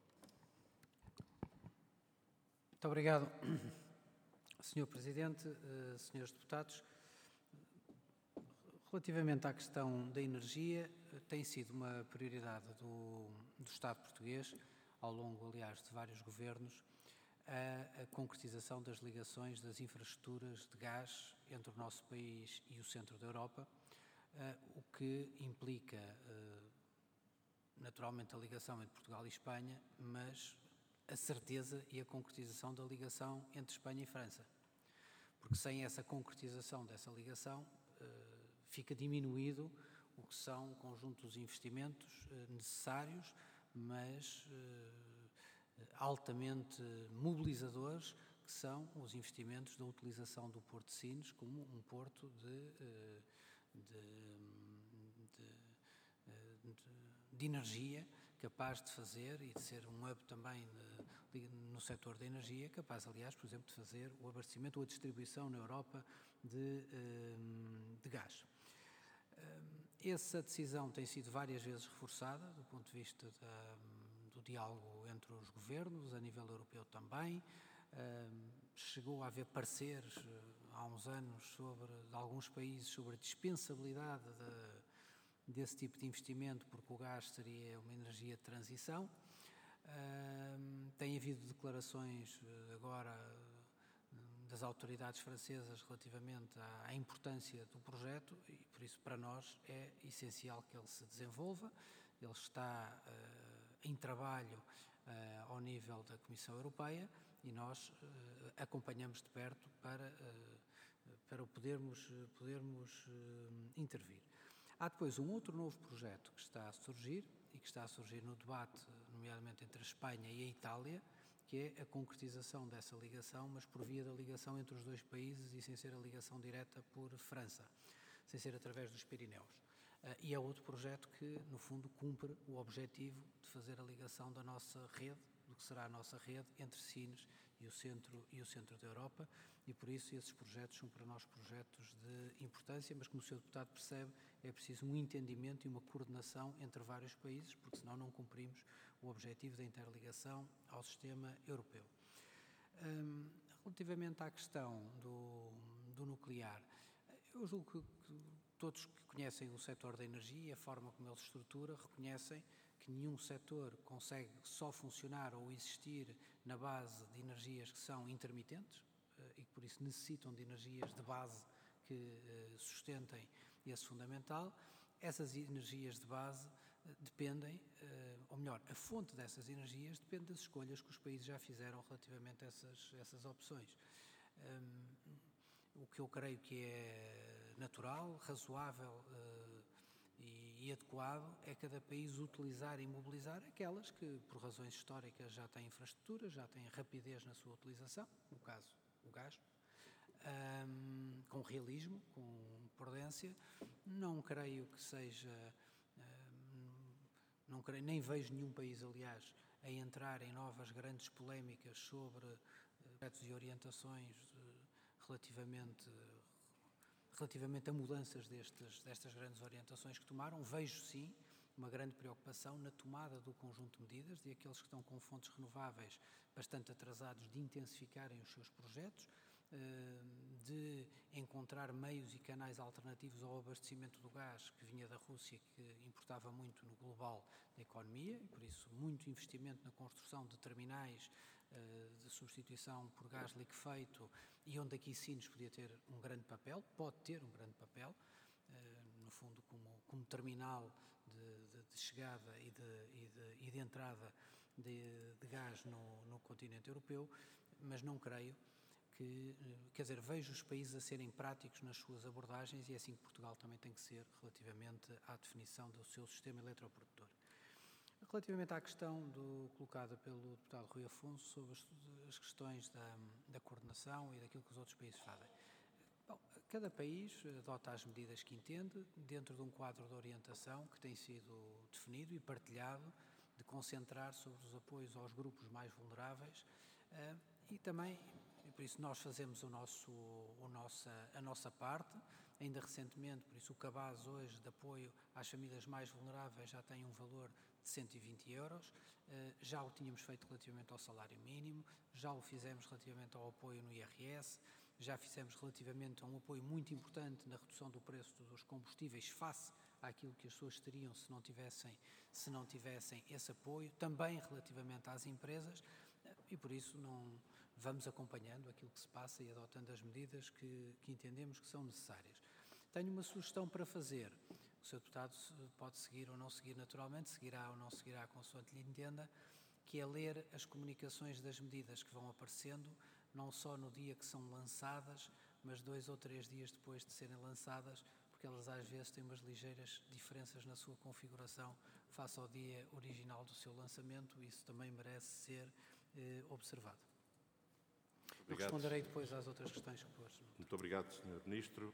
Muito obrigado, senhor Presidente, senhores Deputados. Relativamente à questão da energia, tem sido uma prioridade do, do Estado português, ao longo, aliás, de vários governos, a, a concretização das ligações das infraestruturas de gás entre o nosso país e o centro da Europa, uh, o que implica, uh, naturalmente, a ligação entre Portugal e Espanha, mas a certeza e a concretização da ligação entre Espanha e França. Porque sem essa concretização dessa ligação, uh, fica diminuído o que são conjuntos de investimentos eh, necessários, mas eh, altamente mobilizadores, que são os investimentos da utilização do Porto de Sines como um porto de, de, de, de, de energia capaz de fazer e de ser um hub também de, no setor da energia, capaz, aliás, por exemplo, de fazer o abastecimento ou a distribuição na Europa de, de gás. Essa decisão tem sido várias vezes reforçada do ponto de vista da, do diálogo entre os governos, a nível europeu também. Chegou a haver pareceres há uns anos sobre, de alguns países sobre a dispensabilidade de, desse tipo de investimento, porque o gás seria uma energia de transição. Tem havido declarações agora das autoridades francesas relativamente à, à importância do projeto e, por isso, para nós é essencial que ele se desenvolva. Ele está uh, em trabalho uh, ao nível da Comissão Europeia e nós uh, acompanhamos de perto para, uh, para podermos, podermos uh, intervir. Há depois um outro novo projeto que está a surgir e que está a surgir no debate, nomeadamente entre a Espanha e a Itália, que é a concretização dessa ligação, mas por via da ligação entre os dois países e sem ser a ligação direta por França, sem ser através dos Pirineus. Uh, e é outro projeto que, no fundo, cumpre o objetivo de fazer a ligação da nossa rede, do que será a nossa rede, entre Sines e o centro, e o centro da Europa, e por isso esses projetos são para nós projetos de importância, mas como o senhor Deputado percebe, é preciso um entendimento e uma coordenação entre vários países, porque senão não cumprimos o objetivo da interligação ao sistema europeu. Um, relativamente à questão do, do nuclear, eu julgo que, que todos que conhecem o setor da energia e a forma como ele se estrutura reconhecem que nenhum setor consegue só funcionar ou existir na base de energias que são intermitentes uh, e que por isso necessitam de energias de base que uh, sustentem esse fundamental. Essas energias de base dependem, ou melhor, a fonte dessas energias depende das escolhas que os países já fizeram relativamente a essas, essas opções. Um, o que eu creio que é natural, razoável uh, e, e adequado é cada país utilizar e mobilizar aquelas que, por razões históricas, já têm infraestrutura, já têm rapidez na sua utilização, no caso, o gás. Um, com realismo, com prudência. Não creio que seja, um, não creio, nem vejo nenhum país, aliás, a entrar em novas grandes polémicas sobre projetos e orientações relativamente, relativamente a mudanças destes, destas grandes orientações que tomaram. Vejo, sim, uma grande preocupação na tomada do conjunto de medidas de aqueles que estão com fontes renováveis bastante atrasados de intensificarem os seus projetos, de encontrar meios e canais alternativos ao abastecimento do gás que vinha da Rússia, que importava muito no global da economia, e por isso muito investimento na construção de terminais de substituição por gás liquefeito, e onde aqui sim nos podia ter um grande papel, pode ter um grande papel, no fundo como, como terminal de, de, de chegada e de, e de, e de entrada de, de gás no, no continente europeu, mas não creio que, quer dizer, vejo os países a serem práticos nas suas abordagens, e é assim que Portugal também tem que ser relativamente à definição do seu sistema eletroprodutor. Relativamente à questão do, colocada pelo deputado Rui Afonso sobre as, as questões da, da coordenação e daquilo que os outros países fazem. Bom, cada país adota as medidas que entende dentro de um quadro de orientação que tem sido definido e partilhado, de concentrar sobre os apoios aos grupos mais vulneráveis, uh, e também, e por isso nós fazemos o nosso, o nossa, a nossa parte. Ainda recentemente, por isso o cabaz hoje de apoio às famílias mais vulneráveis já tem um valor de cento e vinte euros, uh, já o tínhamos feito relativamente ao salário mínimo, já o fizemos relativamente ao apoio no I R S, já fizemos relativamente a um apoio muito importante na redução do preço dos combustíveis face àquilo que as pessoas teriam se não tivessem, se não tivessem esse apoio, também relativamente às empresas, e por isso não vamos acompanhando aquilo que se passa e adotando as medidas que, que entendemos que são necessárias. Tenho uma sugestão para fazer. O senhor deputado pode seguir ou não seguir naturalmente, seguirá ou não seguirá consoante lhe entenda, que é ler as comunicações das medidas que vão aparecendo, não só no dia que são lançadas, mas dois ou três dias depois de serem lançadas, porque elas às vezes têm umas ligeiras diferenças na sua configuração face ao dia original do seu lançamento, e isso também merece ser eh, observado. Eu responderei depois às outras questões que pôs. Muito obrigado, senhor Ministro.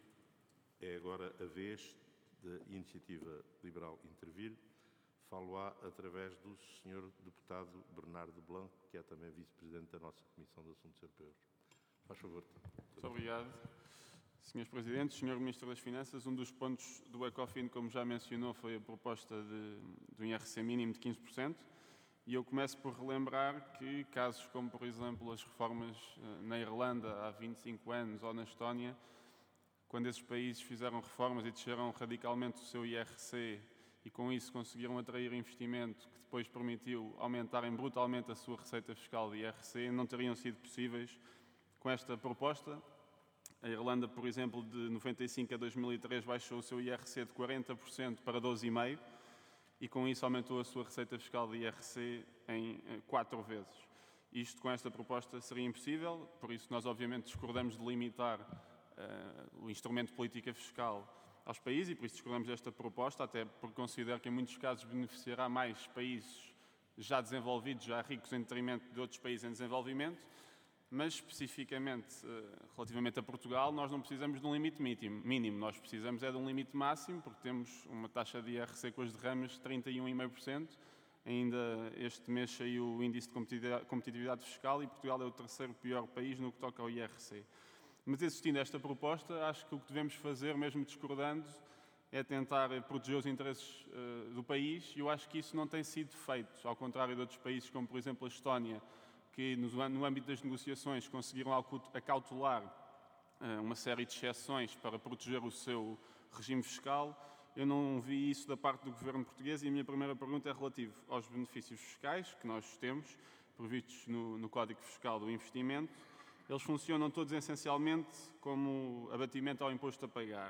É agora a vez da Iniciativa Liberal intervir. Falo-á através do senhor deputado Bernardo Blanco, que é também vice-presidente da nossa Comissão de Assuntos Europeus. Faz favor. Muito obrigado. senhores Presidentes, senhor Ministro das Finanças, um dos pontos do ECOFIN, como já mencionou, foi a proposta de, de um I R C mínimo de quinze por cento. E eu começo por relembrar que casos como, por exemplo, as reformas na Irlanda há vinte e cinco anos ou na Estónia, quando esses países fizeram reformas e desceram radicalmente o seu I R C e com isso conseguiram atrair investimento que depois permitiu aumentarem brutalmente a sua receita fiscal de I R C, não teriam sido possíveis com esta proposta. A Irlanda, por exemplo, de noventa e cinco a dois mil e três baixou o seu I R C de quarenta por cento para doze vírgula cinco por cento e com isso aumentou a sua receita fiscal de I R C em quatro vezes. Isto com esta proposta seria impossível, por isso nós obviamente discordamos de limitar uh, o instrumento de política fiscal aos países e por isso discordamos desta proposta, até porque considero que em muitos casos beneficiará mais países já desenvolvidos, já ricos, em detrimento de outros países em desenvolvimento, mas especificamente relativamente a Portugal, nós não precisamos de um limite mínimo, nós precisamos é de um limite máximo, porque temos uma taxa de I R C com as derramas de trinta e um vírgula cinco por cento. Ainda este mês saiu o índice de competitividade fiscal e Portugal é o terceiro pior país no que toca ao I R C. Mas existindo esta proposta, acho que o que devemos fazer, mesmo discordando, é tentar proteger os interesses uh, do país, e eu acho que isso não tem sido feito, ao contrário de outros países, como por exemplo a Estónia, que no âmbito das negociações conseguiram acautelar uma série de exceções para proteger o seu regime fiscal. Eu não vi isso da parte do governo português e a minha primeira pergunta é relativa aos benefícios fiscais que nós temos, previstos no, no Código Fiscal do Investimento. Eles funcionam todos essencialmente como abatimento ao imposto a pagar,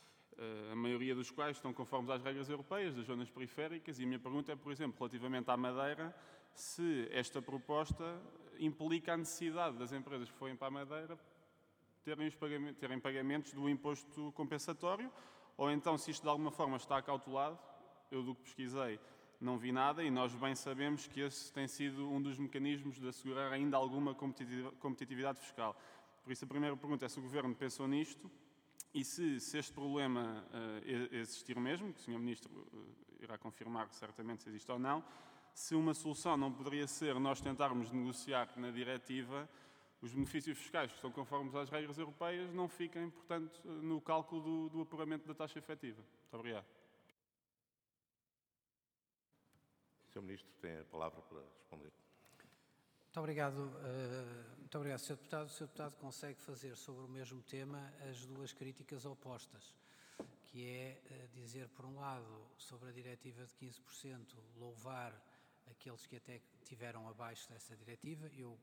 a maioria dos quais estão conformes às regras europeias das zonas periféricas, e a minha pergunta é, por exemplo, relativamente à Madeira, se esta proposta implica a necessidade das empresas que forem para a Madeira terem, os pagamentos, terem pagamentos do imposto compensatório, ou então se isto de alguma forma está acautelado. Eu do que pesquisei não vi nada e nós bem sabemos que esse tem sido um dos mecanismos de assegurar ainda alguma competitividade fiscal. Por isso a primeira pergunta é se o Governo pensou nisto e se, se este problema uh, existir mesmo, que o senhor Ministro uh, irá confirmar certamente se existe ou não, se uma solução não poderia ser nós tentarmos negociar na diretiva os benefícios fiscais que estão conformes às regras europeias não fiquem, portanto, no cálculo do, do apuramento da taxa efetiva. Muito obrigado. senhor Ministro tem a palavra para responder. Muito obrigado, uh, muito obrigado, senhor Deputado. O senhor Deputado consegue fazer sobre o mesmo tema as duas críticas opostas, que é uh, dizer, por um lado, sobre a diretiva de quinze por cento, louvar aqueles que até tiveram abaixo dessa diretiva. Eu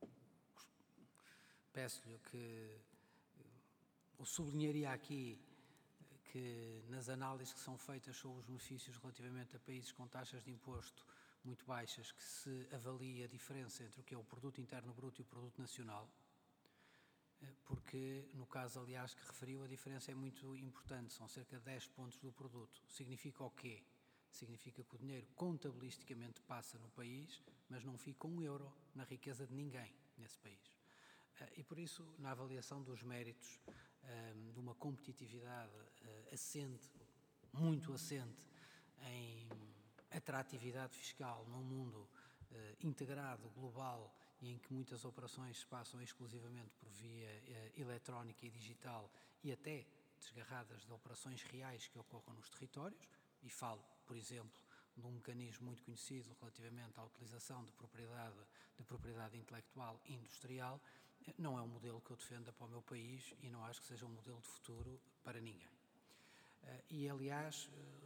peço-lhe que eu sublinharia aqui que nas análises que são feitas sobre os benefícios relativamente a países com taxas de imposto muito baixas, que se avalia a diferença entre o que é o produto interno bruto e o produto nacional, porque no caso, aliás, que referiu, a diferença é muito importante, são cerca de dez pontos do produto. Significa o quê? Significa que o dinheiro contabilisticamente passa no país, mas não fica um euro na riqueza de ninguém nesse país. E por isso, na avaliação dos méritos um, de uma competitividade uh, assente, muito assente, em atratividade fiscal num mundo uh, integrado, global, e em que muitas operações se passam exclusivamente por via uh, eletrónica e digital e até desgarradas de operações reais que ocorram nos territórios, e falo, por exemplo, de um mecanismo muito conhecido relativamente à utilização de propriedade, de propriedade intelectual e industrial, não é um modelo que eu defenda para o meu país e não acho que seja um modelo de futuro para ninguém. E, aliás,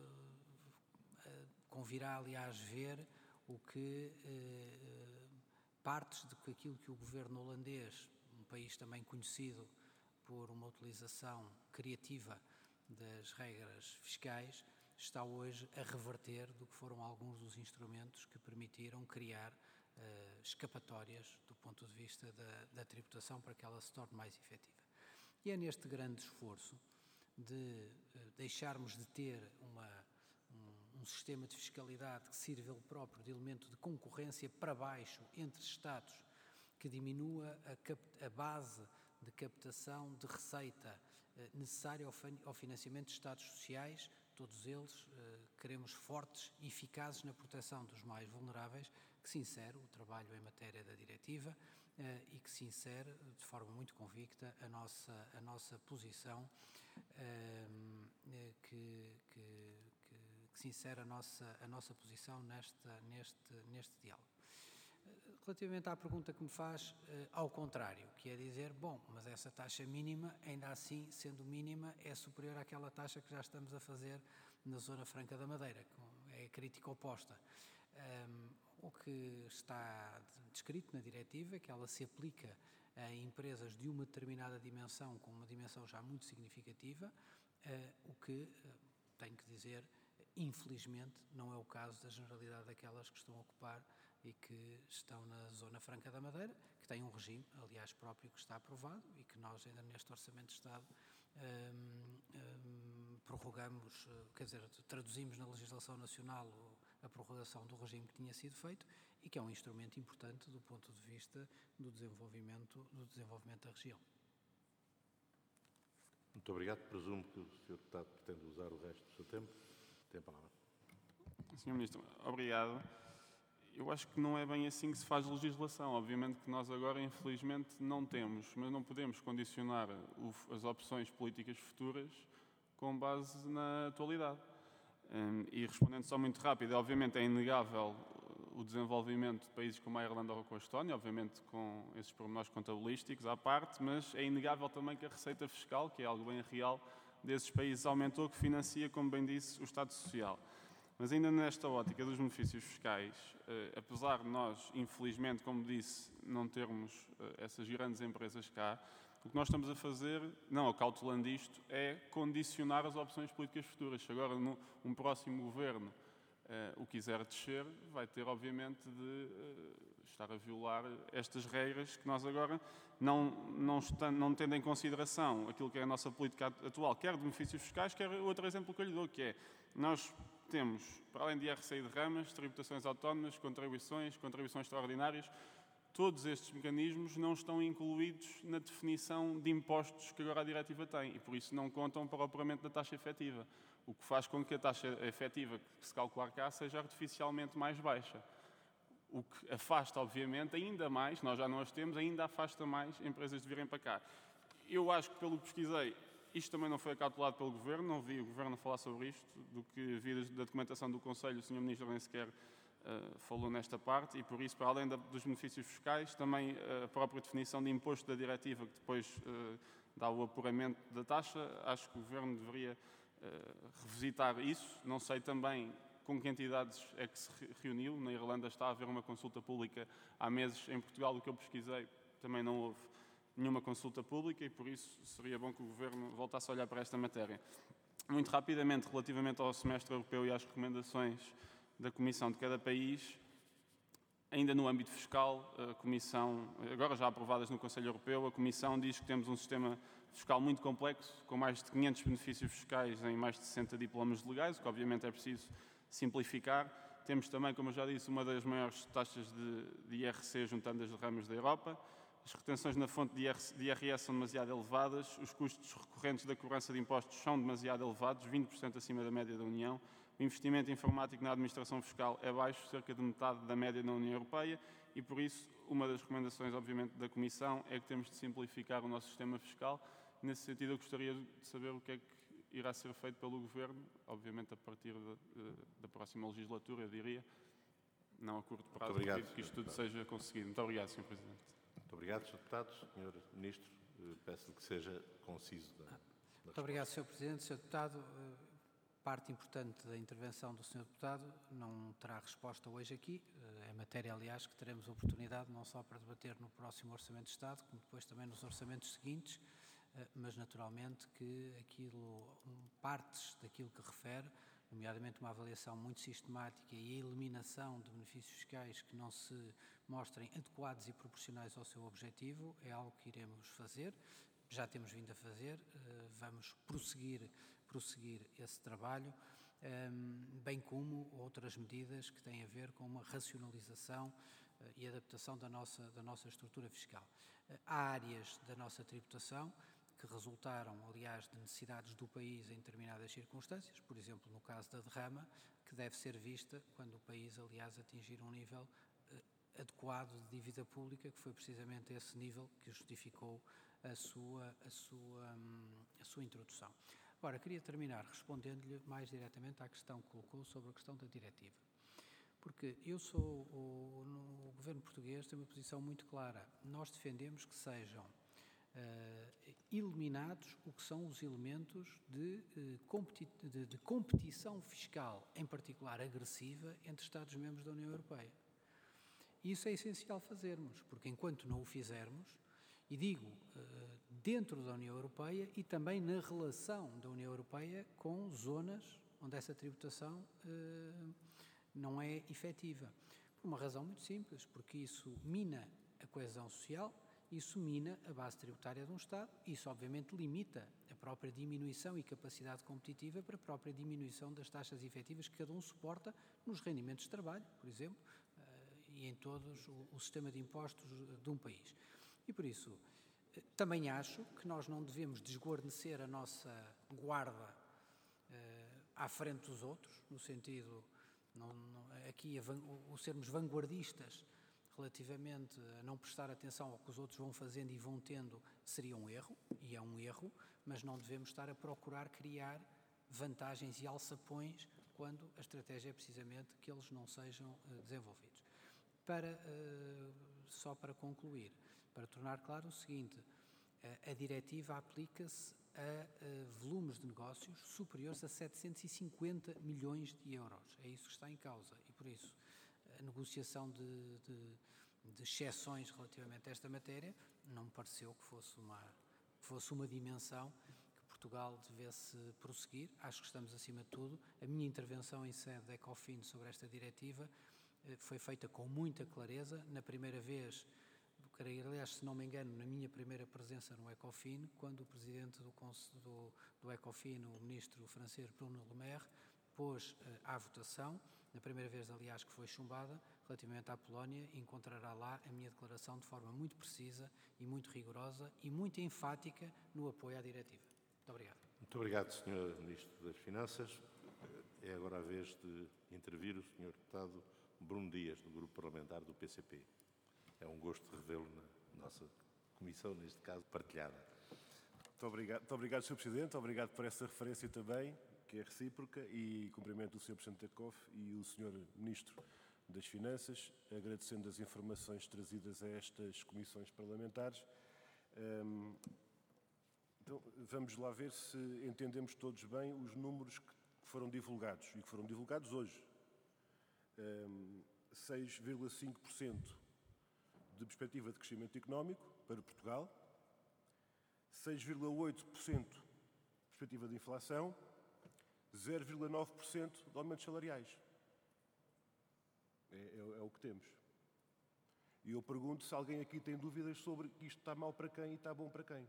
convirá, aliás, ver o que partes de aquilo que o governo holandês, um país também conhecido por uma utilização criativa das regras fiscais, está hoje a reverter do que foram alguns dos instrumentos que permitiram criar uh, escapatórias do ponto de vista da, da tributação para que ela se torne mais efetiva. E é neste grande esforço de uh, deixarmos de ter uma, um, um sistema de fiscalidade que sirva ele próprio de elemento de concorrência para baixo entre Estados, que diminua a, cap a base de captação de receita uh, necessária ao, ao financiamento de Estados sociais. Todos eles uh, queremos fortes e eficazes na proteção dos mais vulneráveis, que se insere o trabalho em matéria da diretiva uh, e que se insere de forma muito convicta a nossa, a nossa posição, uh, que, que, que, que se insere a nossa, a nossa posição nesta, neste, neste diálogo. Relativamente à pergunta que me faz, uh, ao contrário, que é dizer, bom, mas essa taxa mínima, ainda assim, sendo mínima, é superior àquela taxa que já estamos a fazer na Zona Franca da Madeira, é a crítica oposta. Um, o que está descrito na diretiva é que ela se aplica a empresas de uma determinada dimensão, com uma dimensão já muito significativa, uh, o que, uh, tenho que dizer, infelizmente, não é o caso da generalidade daquelas que estão a ocupar e que estão na Zona Franca da Madeira, que tem um regime, aliás, próprio que está aprovado e que nós ainda neste Orçamento de Estado um, um, prorrogamos, quer dizer, traduzimos na legislação nacional a prorrogação do regime que tinha sido feito e que é um instrumento importante do ponto de vista do desenvolvimento, do desenvolvimento da região. Muito obrigado. Presumo que o senhor Deputado pretende usar o resto do seu tempo. Tem a palavra. senhor Ministro, obrigado. Eu acho que não é bem assim que se faz legislação. Obviamente que nós agora, infelizmente, não temos, mas não podemos condicionar o, as opções políticas futuras com base na atualidade. Um, e respondendo só muito rápido, obviamente é inegável o desenvolvimento de países como a Irlanda ou com a Estónia, obviamente com esses pormenores contabilísticos à parte, mas é inegável também que a receita fiscal, que é algo bem real, desses países aumentou, que financia, como bem disse, o Estado Social. Mas ainda nesta ótica dos benefícios fiscais, eh, apesar de nós, infelizmente, como disse, não termos eh, essas grandes empresas cá, o que nós estamos a fazer, não acautelando isto, é condicionar as opções políticas futuras. Se agora no, um próximo governo eh, o quiser descer, vai ter, obviamente, de eh, estar a violar estas regras que nós agora, não, não, está, não tendo em consideração aquilo que é a nossa política atual, quer de benefícios fiscais, quer outro exemplo que eu lhe dou, que é, nós temos, para além de I R C e de ramas, tributações autónomas, contribuições, contribuições extraordinárias. Todos estes mecanismos não estão incluídos na definição de impostos que agora a diretiva tem e, por isso, não contam para o apuramento da taxa efetiva, o que faz com que a taxa efetiva que se calcular cá seja artificialmente mais baixa. o que afasta, obviamente, ainda mais, nós já não as temos, ainda afasta mais empresas de virem para cá. Eu acho que, pelo que pesquisei, isto também não foi acautelado pelo Governo, não vi o Governo falar sobre isto, do que vi da documentação do Conselho, o senhor Ministro nem sequer uh, falou nesta parte, e por isso, para além da, dos benefícios fiscais, também uh, a própria definição de imposto da diretiva, que depois uh, dá o apuramento da taxa, acho que o Governo deveria uh, revisitar isso. Não sei também com que entidades é que se reuniu, na Irlanda está a haver uma consulta pública há meses, em Portugal, o que eu pesquisei, também não houve nenhuma consulta pública e, por isso, seria bom que o Governo voltasse a olhar para esta matéria. Muito rapidamente, relativamente ao semestre europeu e às recomendações da Comissão de cada país, ainda no âmbito fiscal, a Comissão, agora já aprovadas no Conselho Europeu, a Comissão diz que temos um sistema fiscal muito complexo, com mais de quinhentos benefícios fiscais em mais de sessenta diplomas legais, o que obviamente é preciso simplificar. Temos também, como eu já disse, uma das maiores taxas de, de I R C juntando as derramas da Europa. As retenções na fonte de I R S são demasiado elevadas, os custos recorrentes da cobrança de impostos são demasiado elevados, vinte por cento acima da média da União. O investimento informático na administração fiscal é baixo, cerca de metade da média na União Europeia, e por isso uma das recomendações, obviamente, da Comissão é que temos de simplificar o nosso sistema fiscal. Nesse sentido, eu gostaria de saber o que é que irá ser feito pelo Governo, obviamente a partir de, da próxima legislatura, eu diria, não a curto prazo, obrigado, que isto tudo seja conseguido. Muito obrigado, senhor Presidente. Muito obrigado, senhor Deputado. senhor Ministro, peço-lhe que seja conciso. Da, da Muito obrigado, senhor Presidente. senhor Deputado, parte importante da intervenção do senhor Deputado não terá resposta hoje aqui. É matéria, aliás, que teremos oportunidade não só para debater no próximo Orçamento de Estado, como depois também nos orçamentos seguintes, mas naturalmente que aquilo, partes daquilo que refere, nomeadamente uma avaliação muito sistemática e a eliminação de benefícios fiscais que não se mostrem adequados e proporcionais ao seu objetivo, é algo que iremos fazer, já temos vindo a fazer, vamos prosseguir, prosseguir esse trabalho, bem como outras medidas que têm a ver com uma racionalização e adaptação da nossa, da nossa estrutura fiscal. Há áreas da nossa tributação que resultaram, aliás, de necessidades do país em determinadas circunstâncias, por exemplo, no caso da derrama, que deve ser vista quando o país, aliás, atingir um nível eh, adequado de dívida pública, que foi precisamente esse nível que justificou a sua, a sua, hum, a sua introdução. Agora, queria terminar respondendo-lhe mais diretamente à questão que colocou sobre a questão da diretiva. Porque eu sou, o, no, o governo português tem uma posição muito clara. Nós defendemos que sejam Uh, eliminados o que são os elementos de, uh, competi de, de competição fiscal, em particular agressiva, entre Estados-membros da União Europeia. E isso é essencial fazermos, porque enquanto não o fizermos, e digo uh, dentro da União Europeia e também na relação da União Europeia com zonas onde essa tributação uh, não é efetiva. Por uma razão muito simples, porque isso mina a coesão social, isso mina a base tributária de um Estado, isso obviamente limita a própria diminuição e capacidade competitiva para a própria diminuição das taxas efetivas que cada um suporta nos rendimentos de trabalho, por exemplo, e em todos o, o sistema de impostos de um país. E por isso, também acho que nós não devemos desguarnecer a nossa guarda uh, à frente dos outros, no sentido, não, não, aqui a, o, o sermos vanguardistas relativamente a não prestar atenção ao que os outros vão fazendo e vão tendo, seria um erro, e é um erro, mas não devemos estar a procurar criar vantagens e alçapões quando a estratégia é precisamente que eles não sejam uh, desenvolvidos. Para, uh, só para concluir, para tornar claro o seguinte, uh, a diretiva aplica-se a uh, volumes de negócios superiores a setecentos e cinquenta milhões de euros. É isso que está em causa e, por isso, a negociação de, de, de exceções relativamente a esta matéria não me pareceu que fosse uma, que fosse uma dimensão que Portugal devesse prosseguir. Acho que estamos acima de tudo. A minha intervenção em sede da ECOFIN sobre esta diretiva eh, foi feita com muita clareza. Na primeira vez, aliás, se não me engano, na minha primeira presença no ECOFIN, quando o presidente do, do, do ECOFIN, o ministro francês Bruno Le Maire, pôs eh, à votação, na primeira vez, aliás, que foi chumbada, relativamente à Polónia, encontrará lá a minha declaração de forma muito precisa e muito rigorosa e muito enfática no apoio à diretiva. Muito obrigado. Muito obrigado, senhor Ministro das Finanças. É agora a vez de intervir o senhor Deputado Bruno Dias, do Grupo Parlamentar do P C P. É um gosto revê-lo na nossa comissão, neste caso, partilhada. Muito obrigado, muito obrigado senhor Presidente. Obrigado por essa referência também, que é recíproca, e cumprimento o senhor Presidente da C O F e o senhor Ministro das Finanças, agradecendo as informações trazidas a estas comissões parlamentares. Um, então, vamos lá ver se entendemos todos bem os números que foram divulgados, e que foram divulgados hoje. Um, seis vírgula cinco por cento de perspectiva de crescimento económico para Portugal, seis vírgula oito por cento de perspectiva de inflação, zero vírgula nove por cento de aumentos salariais. É, é, é o que temos. E eu pergunto se alguém aqui tem dúvidas sobre que isto está mal para quem e está bom para quem.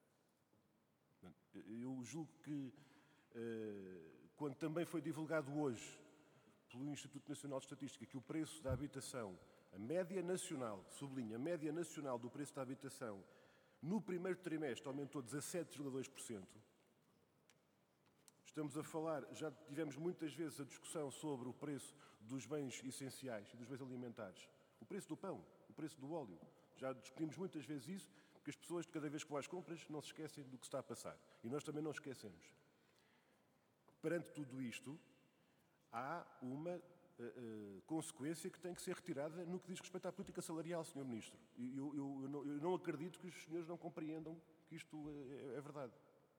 Eu julgo que, quando também foi divulgado hoje pelo Instituto Nacional de Estatística que o preço da habitação, a média nacional, sublinho, a média nacional do preço da habitação, no primeiro trimestre aumentou dezassete vírgula dois por cento. Estamos a falar, já tivemos muitas vezes a discussão sobre o preço dos bens essenciais e dos bens alimentares. O preço do pão, o preço do óleo. Já discutimos muitas vezes isso, porque as pessoas, de cada vez que vão às compras, não se esquecem do que está a passar. E nós também não esquecemos. Perante tudo isto, há uma uh, uh, consequência que tem que ser retirada no que diz respeito à política salarial, senhor Ministro. E eu, eu, eu, não, eu não acredito que os senhores não compreendam que isto é, é verdade.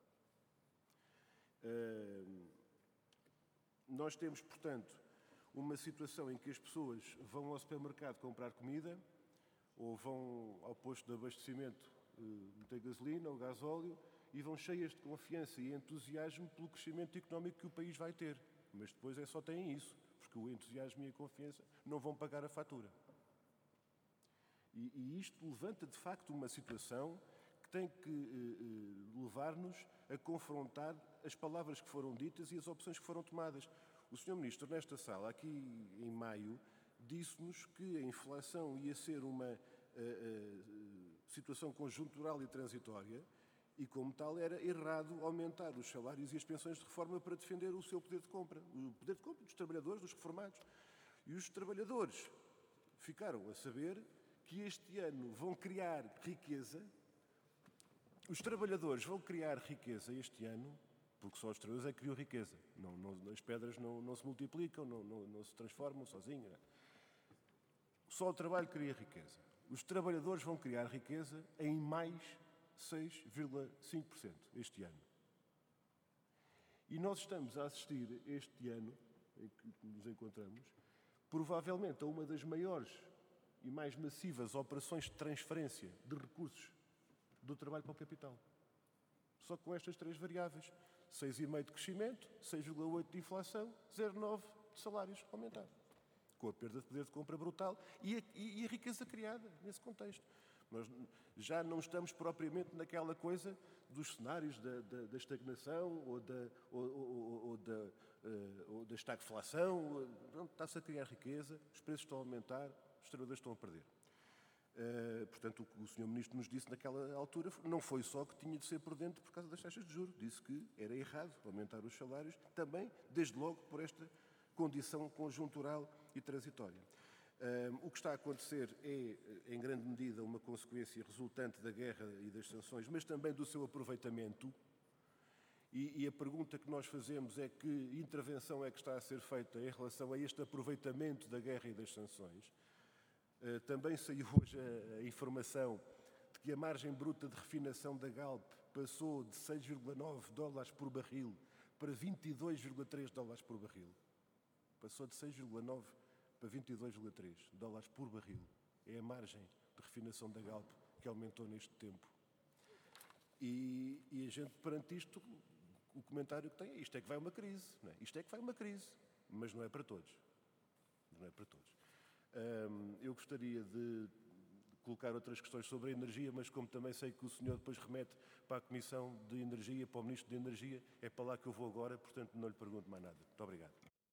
Uh, nós temos, portanto, uma situação em que as pessoas vão ao supermercado comprar comida ou vão ao posto de abastecimento meter gasolina ou gasóleo e vão cheias de confiança e entusiasmo pelo crescimento económico que o país vai ter. Mas depois é só têm isso, porque o entusiasmo e a confiança não vão pagar a fatura. E, e isto levanta, de facto, uma situação que tem que eh, levar-nos a confrontar as palavras que foram ditas e as opções que foram tomadas. O senhor Ministro, nesta sala, aqui em maio, disse-nos que a inflação ia ser uma uh, uh, situação conjuntural e transitória e, como tal, era errado aumentar os salários e as pensões de reforma para defender o seu poder de compra, o poder de compra dos trabalhadores, dos reformados. E os trabalhadores ficaram a saber que este ano vão criar riqueza, os trabalhadores vão criar riqueza este ano, porque só os trabalhadores é que criam riqueza. Não, não, as pedras não, não se multiplicam, não, não, não se transformam sozinhas. Só o trabalho cria riqueza. Os trabalhadores vão criar riqueza em mais seis vírgula cinco por cento este ano. E nós estamos a assistir este ano, em que nos encontramos, provavelmente a uma das maiores e mais massivas operações de transferência de recursos do trabalho para o capital. Só com estas três variáveis. seis vírgula cinco por cento de crescimento, seis vírgula oito por cento de inflação, zero vírgula nove por cento de salários aumentar. Com a perda de poder de compra brutal e a, e, e a riqueza criada nesse contexto. Nós já não estamos propriamente naquela coisa dos cenários da, da, da estagnação ou da, ou, ou, ou da, uh, ou da estagflação. Está-se a criar riqueza, os preços estão a aumentar, os trabalhadores estão a perder. Uh, portanto, o que o senhor Ministro nos disse naquela altura não foi só que tinha de ser prudente por causa das taxas de juros. Disse que era errado aumentar os salários, também, desde logo, por esta condição conjuntural e transitória. Uh, o que está a acontecer é, em grande medida, uma consequência resultante da guerra e das sanções, mas também do seu aproveitamento. E, e a pergunta que nós fazemos é que intervenção é que está a ser feita em relação a este aproveitamento da guerra e das sanções. Uh, também saiu hoje a, a informação de que a margem bruta de refinação da Galp passou de seis vírgula nove dólares por barril para vinte e dois vírgula três dólares por barril. Passou de seis vírgula nove para vinte e dois vírgula três dólares por barril. É a margem de refinação da Galp que aumentou neste tempo. E, e a gente, perante isto, o comentário que tem é isto é que vai uma crise. Não é? Isto é que vai uma crise, mas não é para todos. Não é para todos. Hum, eu gostaria de colocar outras questões sobre a energia, mas como também sei que o senhor depois remete para a Comissão de Energia, para o Ministro de Energia, é para lá que eu vou agora, portanto não lhe pergunto mais nada. Muito obrigado.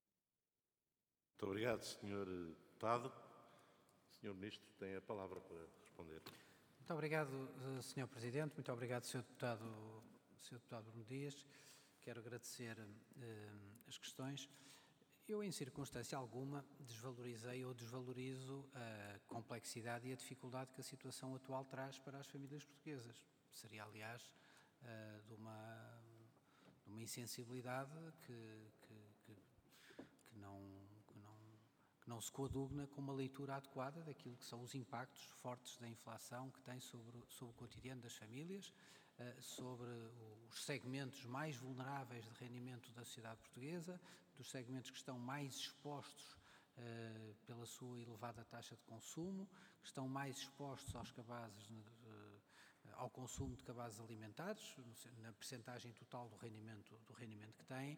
Muito obrigado, senhor Deputado. senhor Ministro tem a palavra para responder. Muito obrigado, senhor Presidente. Muito obrigado, senhor Deputado, senhor Deputado Bruno Dias. Quero agradecer uh, as questões. eu, em circunstância alguma, desvalorizei ou desvalorizo a complexidade e a dificuldade que a situação atual traz para as famílias portuguesas. Seria, aliás, uh, de, uma, de uma insensibilidade que, que, que, que, não, que, não, que não se coaduna com uma leitura adequada daquilo que são os impactos fortes da inflação que tem sobre, sobre o cotidiano das famílias, uh, sobre os segmentos mais vulneráveis de rendimento da sociedade portuguesa, dos segmentos que estão mais expostos uh, pela sua elevada taxa de consumo, que estão mais expostos aos cabazes, uh, ao consumo de cabazes alimentares, na percentagem total do rendimento, do rendimento que têm.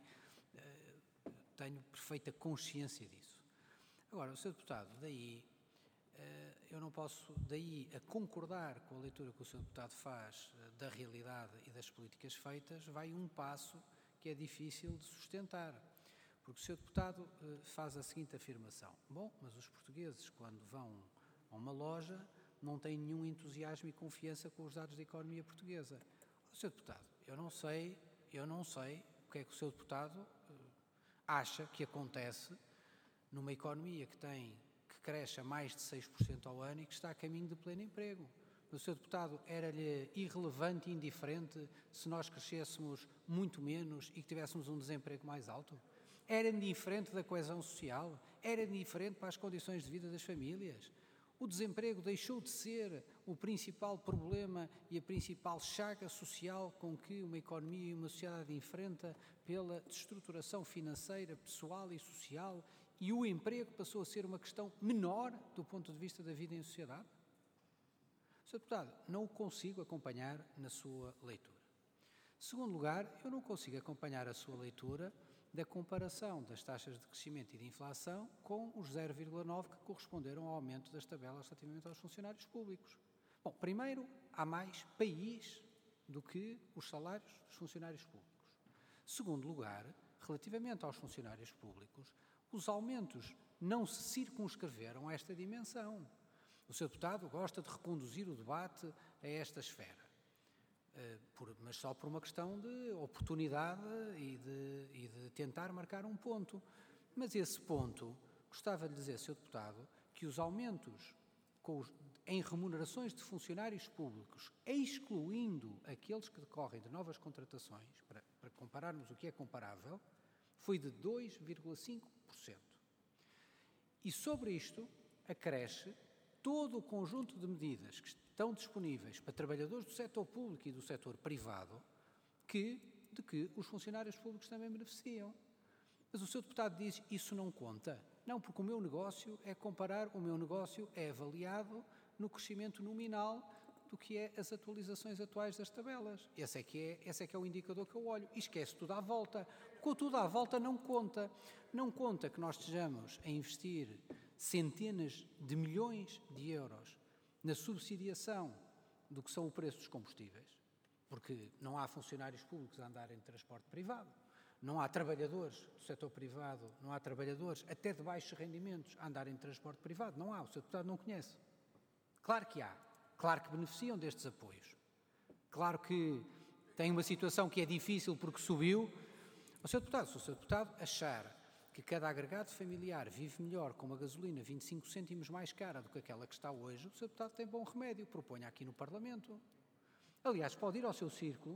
Uh, tenho perfeita consciência disso. Agora, senhor Deputado, daí uh, eu não posso, daí a concordar com a leitura que o senhor Deputado faz uh, da realidade e das políticas feitas, vai um passo que é difícil de sustentar. Porque o senhor Deputado uh, faz a seguinte afirmação: bom, mas os portugueses, quando vão a uma loja, não têm nenhum entusiasmo e confiança com os dados da economia portuguesa. O senhor Deputado, eu não sei, eu não sei o que é que o senhor Deputado uh, acha que acontece numa economia que tem, que cresce a mais de seis por cento ao ano e que está a caminho de pleno emprego. O senhor Deputado, era-lhe irrelevante e indiferente se nós crescêssemos muito menos e que tivéssemos um desemprego mais alto? Era indiferente da coesão social? Era indiferente para as condições de vida das famílias? O desemprego deixou de ser o principal problema e a principal chaga social com que uma economia e uma sociedade enfrenta pela destruturação financeira, pessoal e social, e o emprego passou a ser uma questão menor do ponto de vista da vida em sociedade? senhor Deputado, não o consigo acompanhar na sua leitura. Segundo lugar, eu não consigo acompanhar a sua leitura da comparação das taxas de crescimento e de inflação com os zero vírgula nove que corresponderam ao aumento das tabelas relativamente aos funcionários públicos. Bom, primeiro, há mais país do que os salários dos funcionários públicos. Segundo lugar, relativamente aos funcionários públicos, os aumentos não se circunscreveram a esta dimensão. O senhor Deputado gosta de reconduzir o debate a esta esfera. Uh, por, mas só por uma questão de oportunidade e de, e de tentar marcar um ponto. Mas esse ponto, gostava de dizer, senhor Deputado, que os aumentos com os, em remunerações de funcionários públicos, excluindo aqueles que decorrem de novas contratações, para, para compararmos o que é comparável, foi de dois vírgula cinco por cento. E sobre isto acresce todo o conjunto de medidas que estão disponíveis para trabalhadores do setor público e do setor privado, que, de que os funcionários públicos também beneficiam. Mas o senhor Deputado diz, isso não conta. Não, porque o meu negócio é comparar, o meu negócio é avaliado no crescimento nominal do que é as atualizações atuais das tabelas. Esse é que é, esse é, que é o indicador que eu olho. E esquece tudo à volta. Com tudo à volta não conta. Não conta que nós estejamos a investir centenas de milhões de euros na subsidiação do que são o preço dos combustíveis, porque não há funcionários públicos a andarem de transporte privado, não há trabalhadores do setor privado, não há trabalhadores até de baixos rendimentos a andarem de transporte privado, não há, o senhor Deputado não conhece. Claro que há, claro que beneficiam destes apoios, claro que tem uma situação que é difícil porque subiu. O senhor Deputado, se o senhor Deputado achar que cada agregado familiar vive melhor com uma gasolina vinte e cinco cêntimos mais cara do que aquela que está hoje, o senhor Deputado tem bom remédio, proponha aqui no Parlamento. Aliás, pode ir ao seu círculo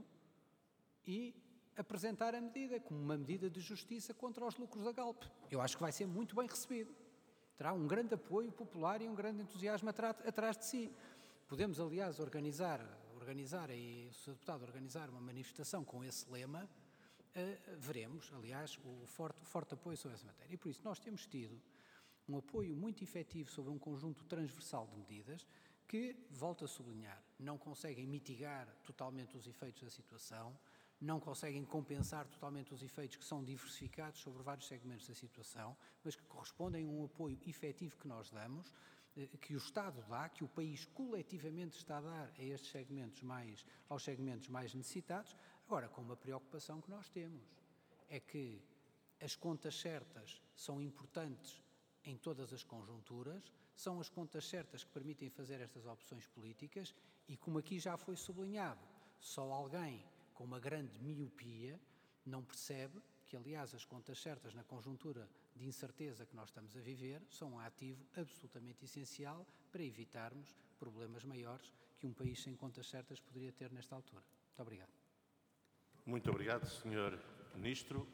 e apresentar a medida como uma medida de justiça contra os lucros da Galp. Eu acho que vai ser muito bem recebido. Terá um grande apoio popular e um grande entusiasmo atrás de si. Podemos, aliás, organizar, organizar e o senhor Deputado organizar uma manifestação com esse lema. Uh, veremos, aliás, o forte, forte apoio sobre essa matéria. E por isso nós temos tido um apoio muito efetivo sobre um conjunto transversal de medidas que, volto a sublinhar, não conseguem mitigar totalmente os efeitos da situação, não conseguem compensar totalmente os efeitos que são diversificados sobre vários segmentos da situação, mas que correspondem a um apoio efetivo que nós damos, uh, que o Estado dá, que o país coletivamente está a dar a estes segmentos mais, aos segmentos mais necessitados. Agora, com uma preocupação que nós temos, é que as contas certas são importantes em todas as conjunturas, são as contas certas que permitem fazer estas opções políticas e, como aqui já foi sublinhado, só alguém com uma grande miopia não percebe que, aliás, as contas certas na conjuntura de incerteza que nós estamos a viver são um ativo absolutamente essencial para evitarmos problemas maiores que um país sem contas certas poderia ter nesta altura. Muito obrigado. Muito obrigado, senhor Ministro.